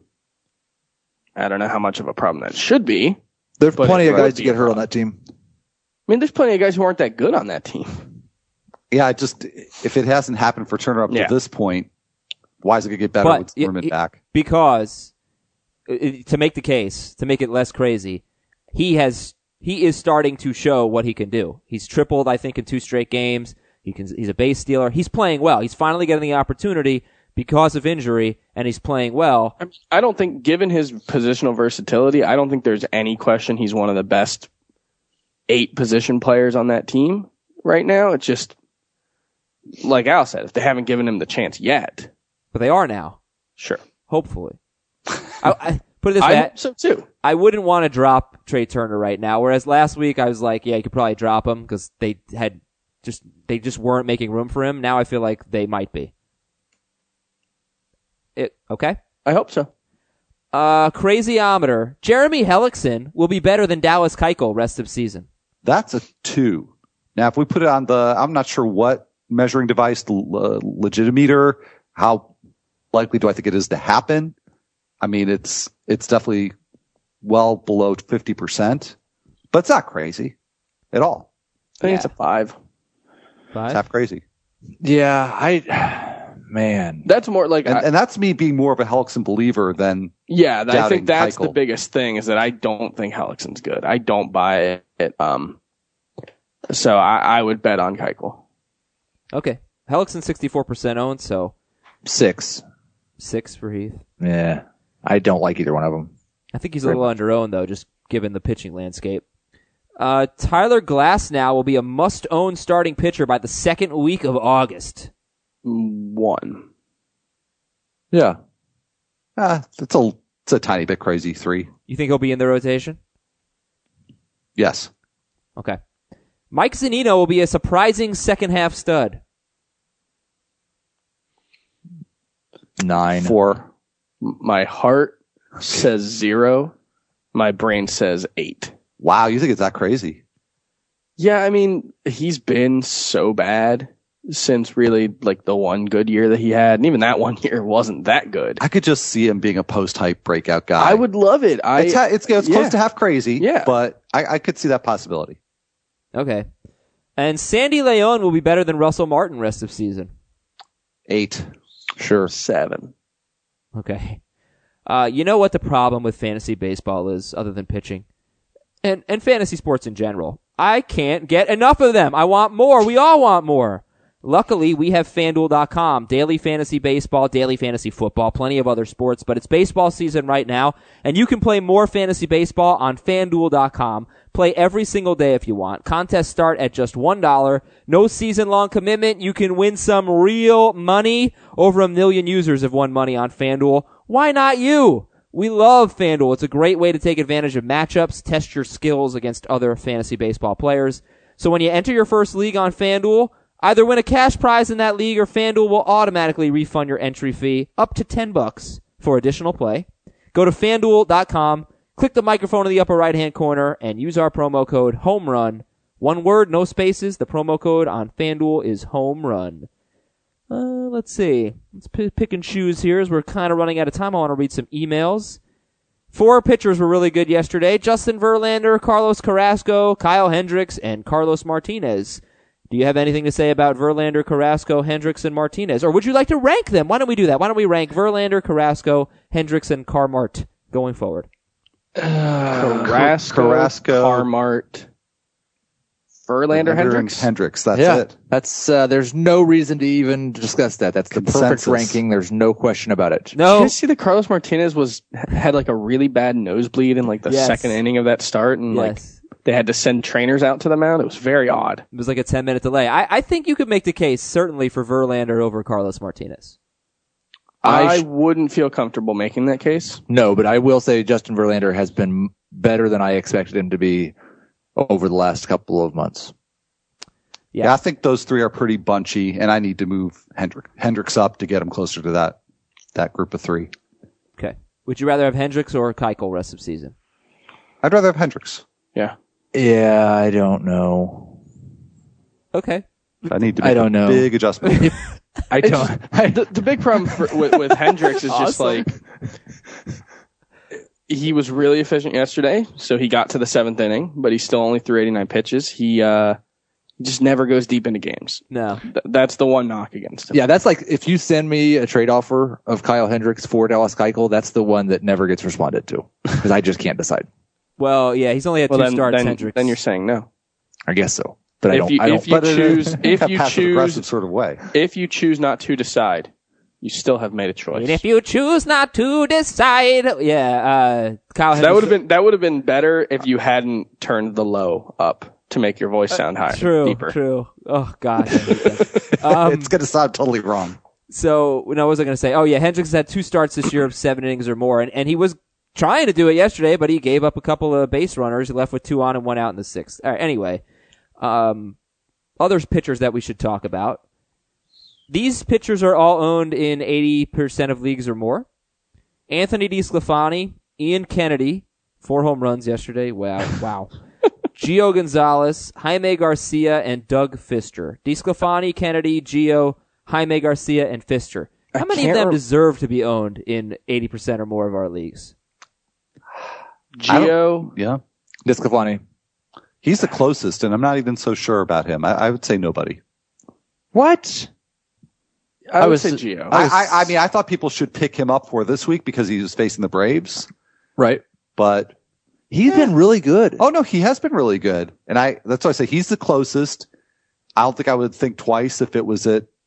know how much of a problem that should be. There's plenty of guys to get hurt on that team. There's plenty of guys who aren't that good on that team. Yeah, if it hasn't happened for Turner up to this point, why is it going to get better with Zimmerman back? Because, to make the case, to make it less crazy, he is starting to show what he can do. He's tripled, I think, in 2 straight games. He's a base stealer. He's playing well. He's finally getting the opportunity because of injury, and he's playing well. I don't think, given his positional versatility, I don't think there's any question he's one of the best 8 position players on that team right now. It's just, like Al said, if they haven't given him the chance yet. But they are now. Sure. Hopefully. I put it this way. I hope so too. I wouldn't want to drop Trey Turner right now, whereas last week I was like, yeah, you could probably drop him because they just weren't making room for him. Now I feel like they might be. Okay? I hope so. Crazyometer. Jeremy Hellickson will be better than Dallas Keuchel rest of season. That's a 2. Now, if we put it on I'm not sure what measuring device, the Legitimeter, how likely do I think it is to happen? It's definitely well below 50%, but it's not crazy at all. I think it's a 5. 5? It's half crazy. Yeah, man. That's more like, and that's me being more of a Hellickson believer than. Yeah, I think that's Keuchel. the biggest thing is that I don't think Hellickson's good. I don't buy it. So I would bet on Keuchel. Okay. Hellickson 64% owned, so 6. 6 for Heath. Yeah. I don't like either one of them. I think he's a little under-owned, though, just given the pitching landscape. Tyler Glasnow will be a must-own starting pitcher by the second week of August. 1. Yeah. It's a tiny bit crazy. 3. You think he'll be in the rotation? Yes. Okay. Mike Zunino will be a surprising second-half stud. 9. 4. My heart says 0. My brain says 8. Wow, you think it's that crazy? Yeah, I mean, he's been so bad since really like the one good year that he had, and even that one year wasn't that good. I could just see him being a post-hype breakout guy. I would love it. It's close to half crazy, yeah, but I could see that possibility. Okay. And Sandy Leon will be better than Russell Martin rest of season. 8. Sure. 7. Okay. You know what the problem with fantasy baseball is, other than pitching? And fantasy sports in general. I can't get enough of them. I want more. We all want more. Luckily, we have FanDuel.com. Daily fantasy baseball, daily fantasy football, plenty of other sports, but it's baseball season right now, and you can play more fantasy baseball on FanDuel.com. Play every single day if you want. Contests start at just $1. No season-long commitment. You can win some real money. Over 1 million users have won money on FanDuel. Why not you? We love FanDuel. It's a great way to take advantage of matchups, test your skills against other fantasy baseball players. So when you enter your first league on FanDuel, either win a cash prize in that league or FanDuel will automatically refund your entry fee up to $10 for additional play. Go to FanDuel.com, click the microphone in the upper right-hand corner, and use our promo code HOMERUN. One word, no spaces. The promo code on FanDuel is HOMERUN. Let's see. Let's pick and choose here as we're kind of running out of time. I want to read some emails. 4 pitchers were really good yesterday. Justin Verlander, Carlos Carrasco, Kyle Hendricks, and Carlos Martinez. Do you have anything to say about Verlander, Carrasco, Hendricks, and Martinez? Or would you like to rank them? Why don't we do that? Why don't we rank Verlander, Carrasco, Hendricks, and Carmart going forward? Carrasco, Carmart, Verlander, Hendricks. That's it. That's there's no reason to even discuss that. That's the perfect ranking. There's no question about it. No. Did you see that Carlos Martinez had like a really bad nosebleed in like the second inning of that start, and like they had to send trainers out to the mound? It was very odd. It was like a 10-minute delay. I think you could make the case certainly for Verlander over Carlos Martinez. I wouldn't feel comfortable making that case. No, but I will say Justin Verlander has been better than I expected him to be over the last couple of months. Yeah, I think those 3 are pretty bunchy, and I need to move Hendricks up to get him closer to that group of 3. Okay. Would you rather have Hendricks or Keuchel rest of season? I'd rather have Hendricks. Yeah. Yeah, I don't know. Okay. I need to make a big adjustment. I don't. The big problem with Hendricks is just like he was really efficient yesterday, so he got to the 7th inning, but he still only threw 89 pitches. He just never goes deep into games. No. That's the one knock against him. Yeah, that's like if you send me a trade offer of Kyle Hendricks for Dallas Keuchel, that's the one that never gets responded to because I just can't decide. Well, yeah, he's only had 2 starts, Hendricks. Then you're saying no. I guess so. But if you choose not to decide, you still have made a choice. And if you choose not to decide, Kyle. So that would have been better if you hadn't turned the low up to make your voice sound higher, deeper. True. Oh gosh, it's going to sound totally wrong. So, what was I going to say? Oh yeah, Hendricks has had 2 starts this year of 7 innings or more, and he was trying to do it yesterday, but he gave up a couple of base runners. He left with 2 on and 1 out in the 6th. All right, anyway. Other pitchers that we should talk about. These pitchers are all owned in 80% of leagues or more. Anthony DeSclafani, Ian Kennedy, 4 home runs yesterday. Wow. Gio Gonzalez, Jaime Garcia, and Doug Fister. DeSclafani, Kennedy, Gio, Jaime Garcia, and Fister. How many of them deserve to be owned in 80% or more of our leagues? Gio. Yeah. DeSclafani. He's the closest, and I'm not even so sure about him. I would say nobody. What? I would say Gio. I mean, I thought people should pick him up for this week because he was facing the Braves. Right. But he's been really good. Oh, no, he has been really good. And that's why I say he's the closest. I don't think I would think twice if it was at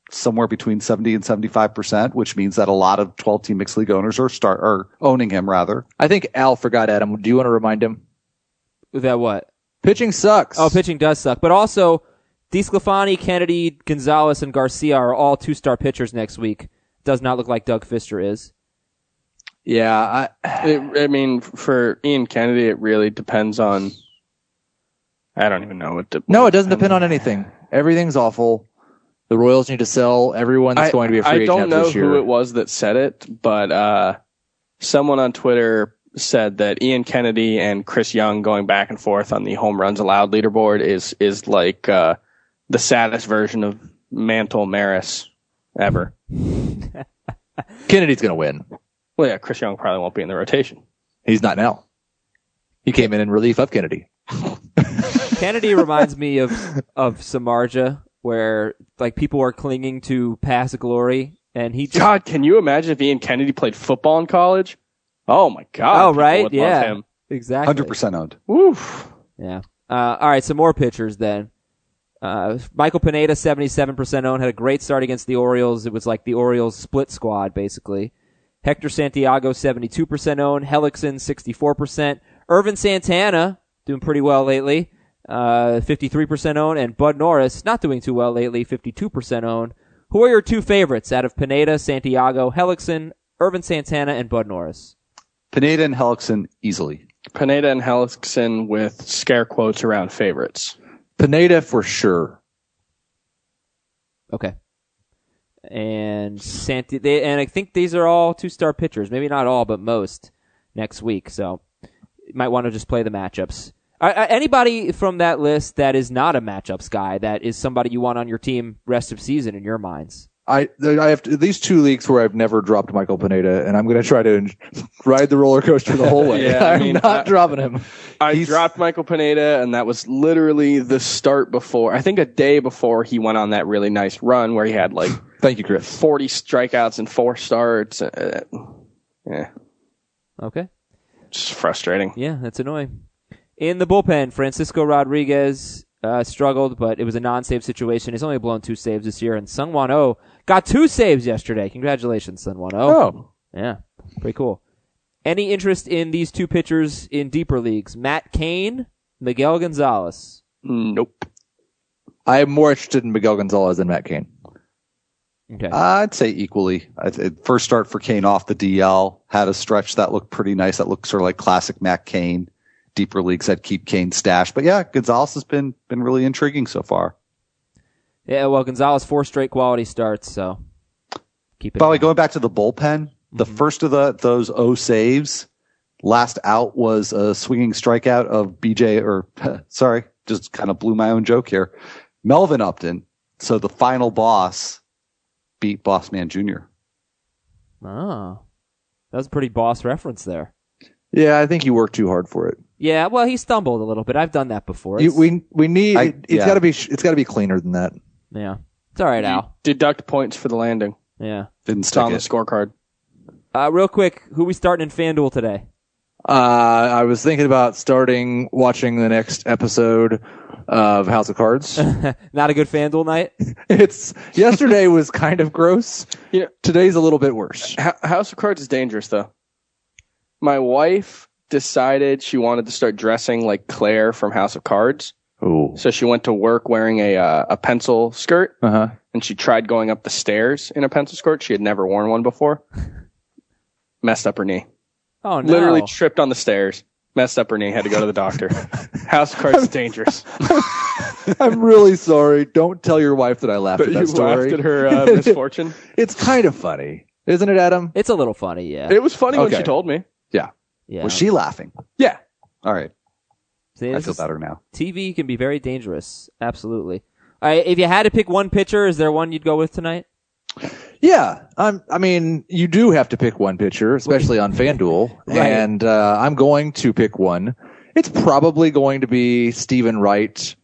somewhere between 70 and 75%, which means that a lot of 12-team mixed league owners are owning him rather. I think Al forgot Adam. Do you want to remind him? That what? Pitching sucks. Oh, pitching does suck. But also, DeSclafani, Kennedy, Gonzalez, and Garcia are all 2-star pitchers next week. Does not look like Doug Fister is. Yeah, I mean, for Ian Kennedy, it really depends on. I don't even know what. No, it doesn't depend on anything. Everything's awful. The Royals need to sell everyone that's going to be a free agent this year. I don't know who it was that said it, but someone on Twitter said that Ian Kennedy and Chris Young going back and forth on the home runs allowed leaderboard is like the saddest version of Mantle Maris ever. Kennedy's going to win. Well, yeah, Chris Young probably won't be in the rotation. He's not now. He came in relief of Kennedy. Kennedy reminds me of Samardzija, where like people are clinging to past glory, and he just... God, can you imagine if Ian Kennedy played football in college? Oh my God! Oh right, yeah, love him. Exactly, 100% owned. Woof. Yeah. All right, some more pitchers then. Michael Pineda, 77% owned, had a great start against the Orioles. It was like the Orioles split squad basically. Hector Santiago, 72% owned. Hellickson, 64%. Irvin Santana, doing pretty well lately, 53% owned. And Bud Norris, not doing too well lately, 52% owned. Who are your two favorites out of Pineda, Santiago, Hellickson, Irvin Santana, and Bud Norris? Pineda and Hellickson, easily. Pineda and Hellickson with scare quotes around favorites. Pineda for sure. Okay. And and I think these are all 2-star pitchers. Maybe not all, but most next week. So you might want to just play the matchups. Anybody from that list that is not a matchups guy, that is somebody you want on your team rest of season in your minds? I have these 2 leagues where I've never dropped Michael Pineda, and I'm going to try to ride the roller coaster the whole way. I'm not dropping him. I dropped Michael Pineda, and that was literally the start before. I think a day before he went on that really nice run where he had like thank you, Chris, 40 strikeouts and 4 starts. Yeah. Okay. Just frustrating. Yeah, that's annoying. In the bullpen, Francisco Rodriguez struggled, but it was a non-save situation. He's only blown 2 saves this year, and Seung-Won Oh got 2 saves yesterday. Congratulations, Seung-Won Oh. Oh. Yeah, pretty cool. Any interest in these 2 pitchers in deeper leagues? Matt Cain, Miguel Gonzalez? Nope. I am more interested in Miguel Gonzalez than Matt Cain. Okay. I'd say equally. First start for Cain off the DL, had a stretch that looked pretty nice. That looked sort of like classic Matt Cain. Deeper leagues I'd keep Cain stash. But yeah, Gonzalez has been really intriguing so far. Yeah, well, Gonzalez 4 straight quality starts, so keep it. By the way, going back to the bullpen, the first of those 0 saves, last out was a swinging strikeout of sorry, just kind of blew my own joke here. Melvin Upton. So the final boss beat Boss Man Jr. Oh, that was a pretty boss reference there. Yeah, I think you worked too hard for it. Yeah, well, he stumbled a little bit. I've done that before. We need it's got to be cleaner than that. Yeah, it's all right, Al. Deduct points for the landing. Yeah, didn't it's stick on the scorecard. Real quick, who we starting in FanDuel today? I was thinking about watching the next episode of House of Cards. Not a good FanDuel night? Yesterday was kind of gross. Yeah, today's a little bit worse. House of Cards is dangerous, though. My wife decided she wanted to start dressing like Claire from House of Cards. Ooh. So she went to work wearing a pencil skirt, and she tried going up the stairs in a pencil skirt. She had never worn one before. Messed up her knee. Oh, no. Literally tripped on the stairs. Messed up her knee. Had to go to the doctor. House of Cards is dangerous. I'm really sorry. Don't tell your wife that I laughed at that story. You laughed at her misfortune? It's kind of funny. Isn't it, Adam? It's a little funny, yeah. It was funny when she told me. Yeah. Was she laughing? Yeah. All right. See, I feel better now. TV can be very dangerous. Absolutely. All right, if you had to pick one pitcher, is there one you'd go with tonight? Yeah. I mean, you do have to pick one pitcher, especially on FanDuel. Right. And I'm going to pick one. It's probably going to be Stephen Wright.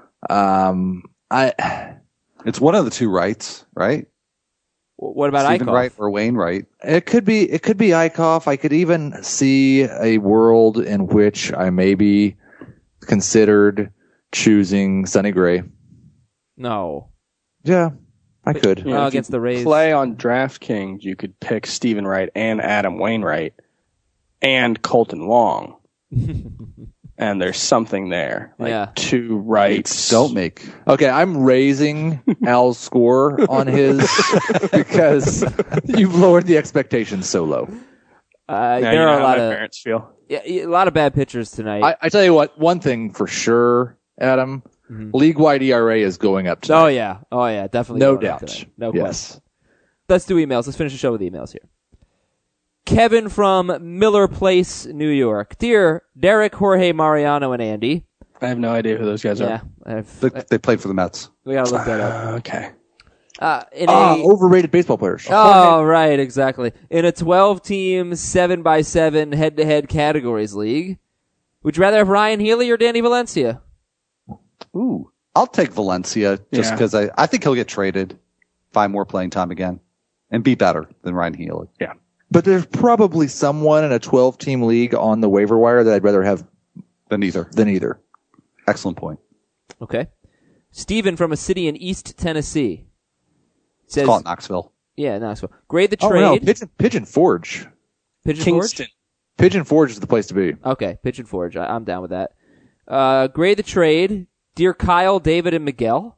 It's one of the 2 Wrights, right? What about Stephen Eichhoff? Wright or Wayne Wright? It could be Eichhoff. I could even see a world in which I maybe considered choosing Sonny Gray. No. Yeah. I could. You know, against the Rays. Play on DraftKings, you could pick Stephen Wright and Adam Wainwright and Colton Wong. And there's something there. Like 2 rights. Don't make. Okay, I'm raising Al's score on his because you've lowered the expectations so low. There are a lot of parents feel. Yeah, a lot of bad pitchers tonight. I tell you what, one thing for sure, Adam, league-wide ERA is going up tonight. Oh yeah, definitely. No doubt. No question. Let's do emails. Let's finish the show with emails here. Kevin from Miller Place, New York. Dear Derek, Jorge, Mariano, and Andy. I have no idea who those guys are. They played for the Mets. We gotta look that up. Okay. Overrated baseball players. Oh, right, exactly. In a 12-team, 7x7 head-to-head categories league, would you rather have Ryan Healy or Danny Valencia? Ooh, I'll take Valencia just because I think he'll get traded, find more playing time again, and be better than Ryan Healy. Yeah. But there's probably someone in a 12-team league on the waiver wire that I'd rather have than either. Excellent point. Okay. Steven from a city in East Tennessee. Says, call it Knoxville. Yeah, Knoxville. Grade the trade. Oh, no, Pigeon Forge. Kingston. Pigeon Forge is the place to be. Okay, Pigeon Forge. I'm down with that. Grade the trade. Dear Kyle, David, and Miguel.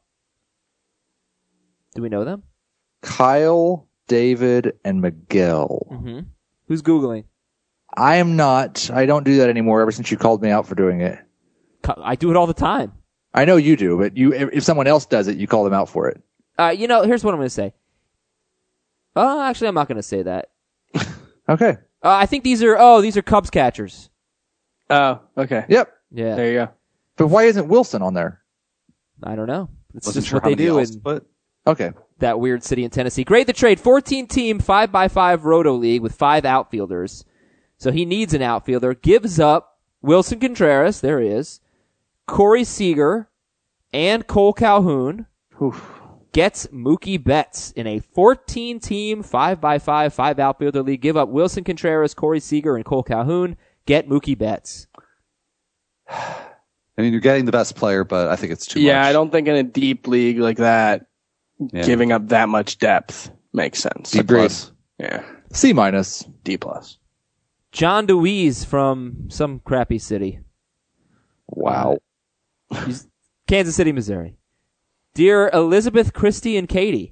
Do we know them? Kyle, David, and Miguel. Mm-hmm. Who's Googling? I am not. I don't do that anymore ever since you called me out for doing it. I do it all the time. I know you do, but if someone else does it, you call them out for it. Here's what I'm going to say. Actually, I'm not going to say that. Okay. I think these are Cubs catchers. Oh, okay. Yep. Yeah. There you go. But why isn't Wilson on there? I don't know. It's Wasn't just sure what they do in okay. that weird city in Tennessee. Grade the trade. 14-team, 5x5 roto league with 5 outfielders. So he needs an outfielder. Gives up Wilson Contreras. There he is. Corey Seager and Cole Calhoun. Oof. Gets Mookie Betts in a 14-team, 5x5, 5 outfielder league. Give up Wilson Contreras, Corey Seager, and Cole Calhoun. Get Mookie Betts. I mean, you're getting the best player, but I think it's too much. Yeah, I don't think in a deep league like that, giving up that much depth makes sense. D+. Yeah. C-. D+. John DeWeese from some crappy city. Wow. He's Kansas City, Missouri. Dear Elizabeth, Christy, and Katie.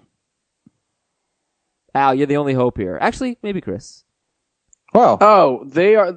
Al, you're the only hope here. Actually, maybe Chris. Wow. Oh, they are.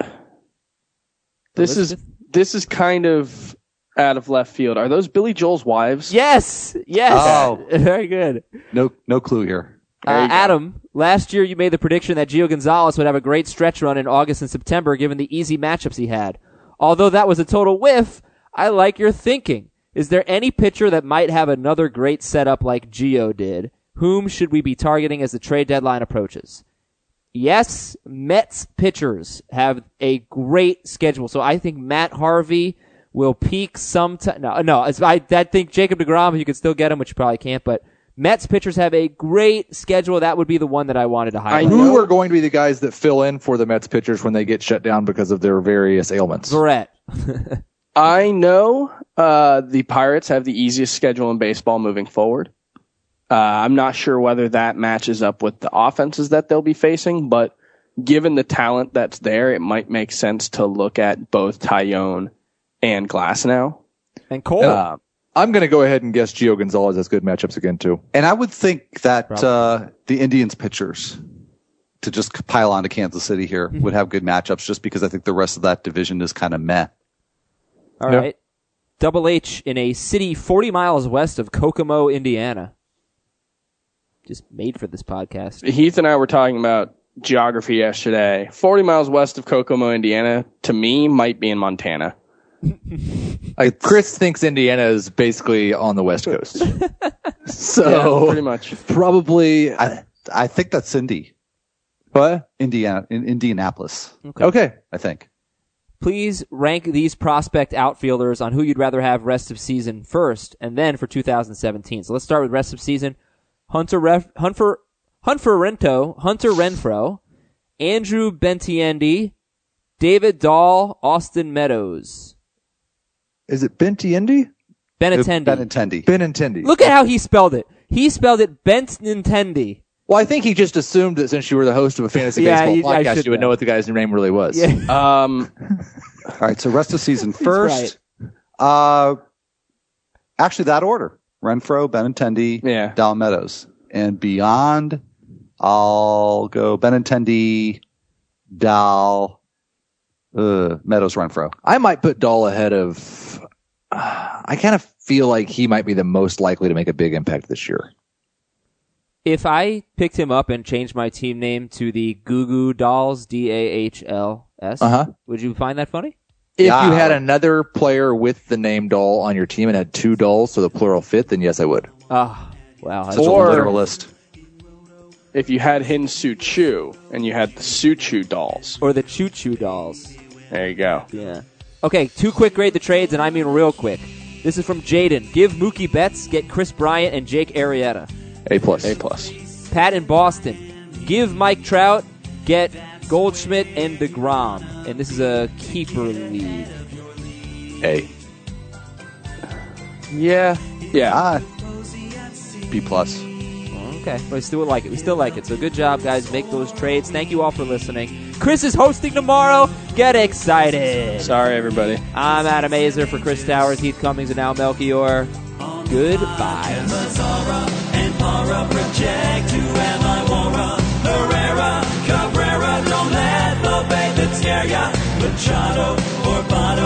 This is kind of out of left field. Are those Billy Joel's wives? Yes. Oh. Very good. No clue here. Adam, last year you made the prediction that Gio Gonzalez would have a great stretch run in August and September given the easy matchups he had. Although that was a total whiff, I like your thinking. Is there any pitcher that might have another great setup like Gio did? Whom should we be targeting as the trade deadline approaches? Yes, Mets pitchers have a great schedule. So I think Matt Harvey will peak sometime. I think Jacob deGrom, you could still get him, which you probably can't, but Mets pitchers have a great schedule. That would be the one that I wanted to highlight. Who are going to be the guys that fill in for the Mets pitchers when they get shut down because of their various ailments? Brett. I know the Pirates have the easiest schedule in baseball moving forward. I'm not sure whether that matches up with the offenses that they'll be facing, but given the talent that's there, it might make sense to look at both Tyone and Glasnow. And Cole. I'm going to go ahead and guess Gio Gonzalez has good matchups again, too. And I would think that the Indians pitchers, to just pile on to Kansas City here, would have good matchups just because I think the rest of that division is kind of meh. All right. Double H in a city 40 miles west of Kokomo, Indiana. Just made for this podcast. Heath and I were talking about geography yesterday. 40 miles west of Kokomo, Indiana, to me, might be in Montana. Chris thinks Indiana is basically on the West Coast. So, yeah, pretty much. Probably. I think that's Indy. What? Indiana, in Indianapolis. Okay. I think. Please rank these prospect outfielders on who you'd rather have rest of season first, and then for 2017. So let's start with rest of season. Hunter Renfroe, Andrew Benintendi, David Dahl, Austin Meadows. Is it Benintendi? Benintendi. Benintendi. Look at how he spelled it. He spelled it Benintendi. Well, I think he just assumed that since you were the host of a fantasy baseball podcast, you would know what the guy's name really was. Yeah. All right, so rest of season first. Right. Actually, that order. Renfroe, Benintendi, Dal Meadows. And beyond, I'll go Benintendi, Dal, Meadows, Renfroe. I might put Dahl ahead of... I kind of feel like he might be the most likely to make a big impact this year. If I picked him up and changed my team name to the Goo Goo Dolls, Dahls, would you find that funny? If you had another player with the name Dahl on your team and had two Dolls, so the plural fit, then yes, I would. Oh, wow. That's a literalist. If you had Hin Soo Choo and you had the Soo Choo Dolls. Or the Choo Choo Dolls. There you go. Yeah. Okay, 2 quick grade the trades, and I mean real quick. This is from Jaden. Give Mookie Betts, get Chris Bryant and Jake Arrieta. A+. Pat in Boston. Give Mike Trout, get Goldschmidt and DeGrom. And this is a keeper league. A. Yeah. B+. Okay, we still like it. We still like it. So good job, guys. Make those trades. Thank you all for listening. Chris is hosting tomorrow. Get excited. Sorry, everybody. I'm Adam Azer for Chris Towers, Heath Cummings, and Al Melchior. Goodbye. And Para project. Who am I? Wara, Herrera, Cabrera. Don't let the bait that scare ya. Machado or Bada.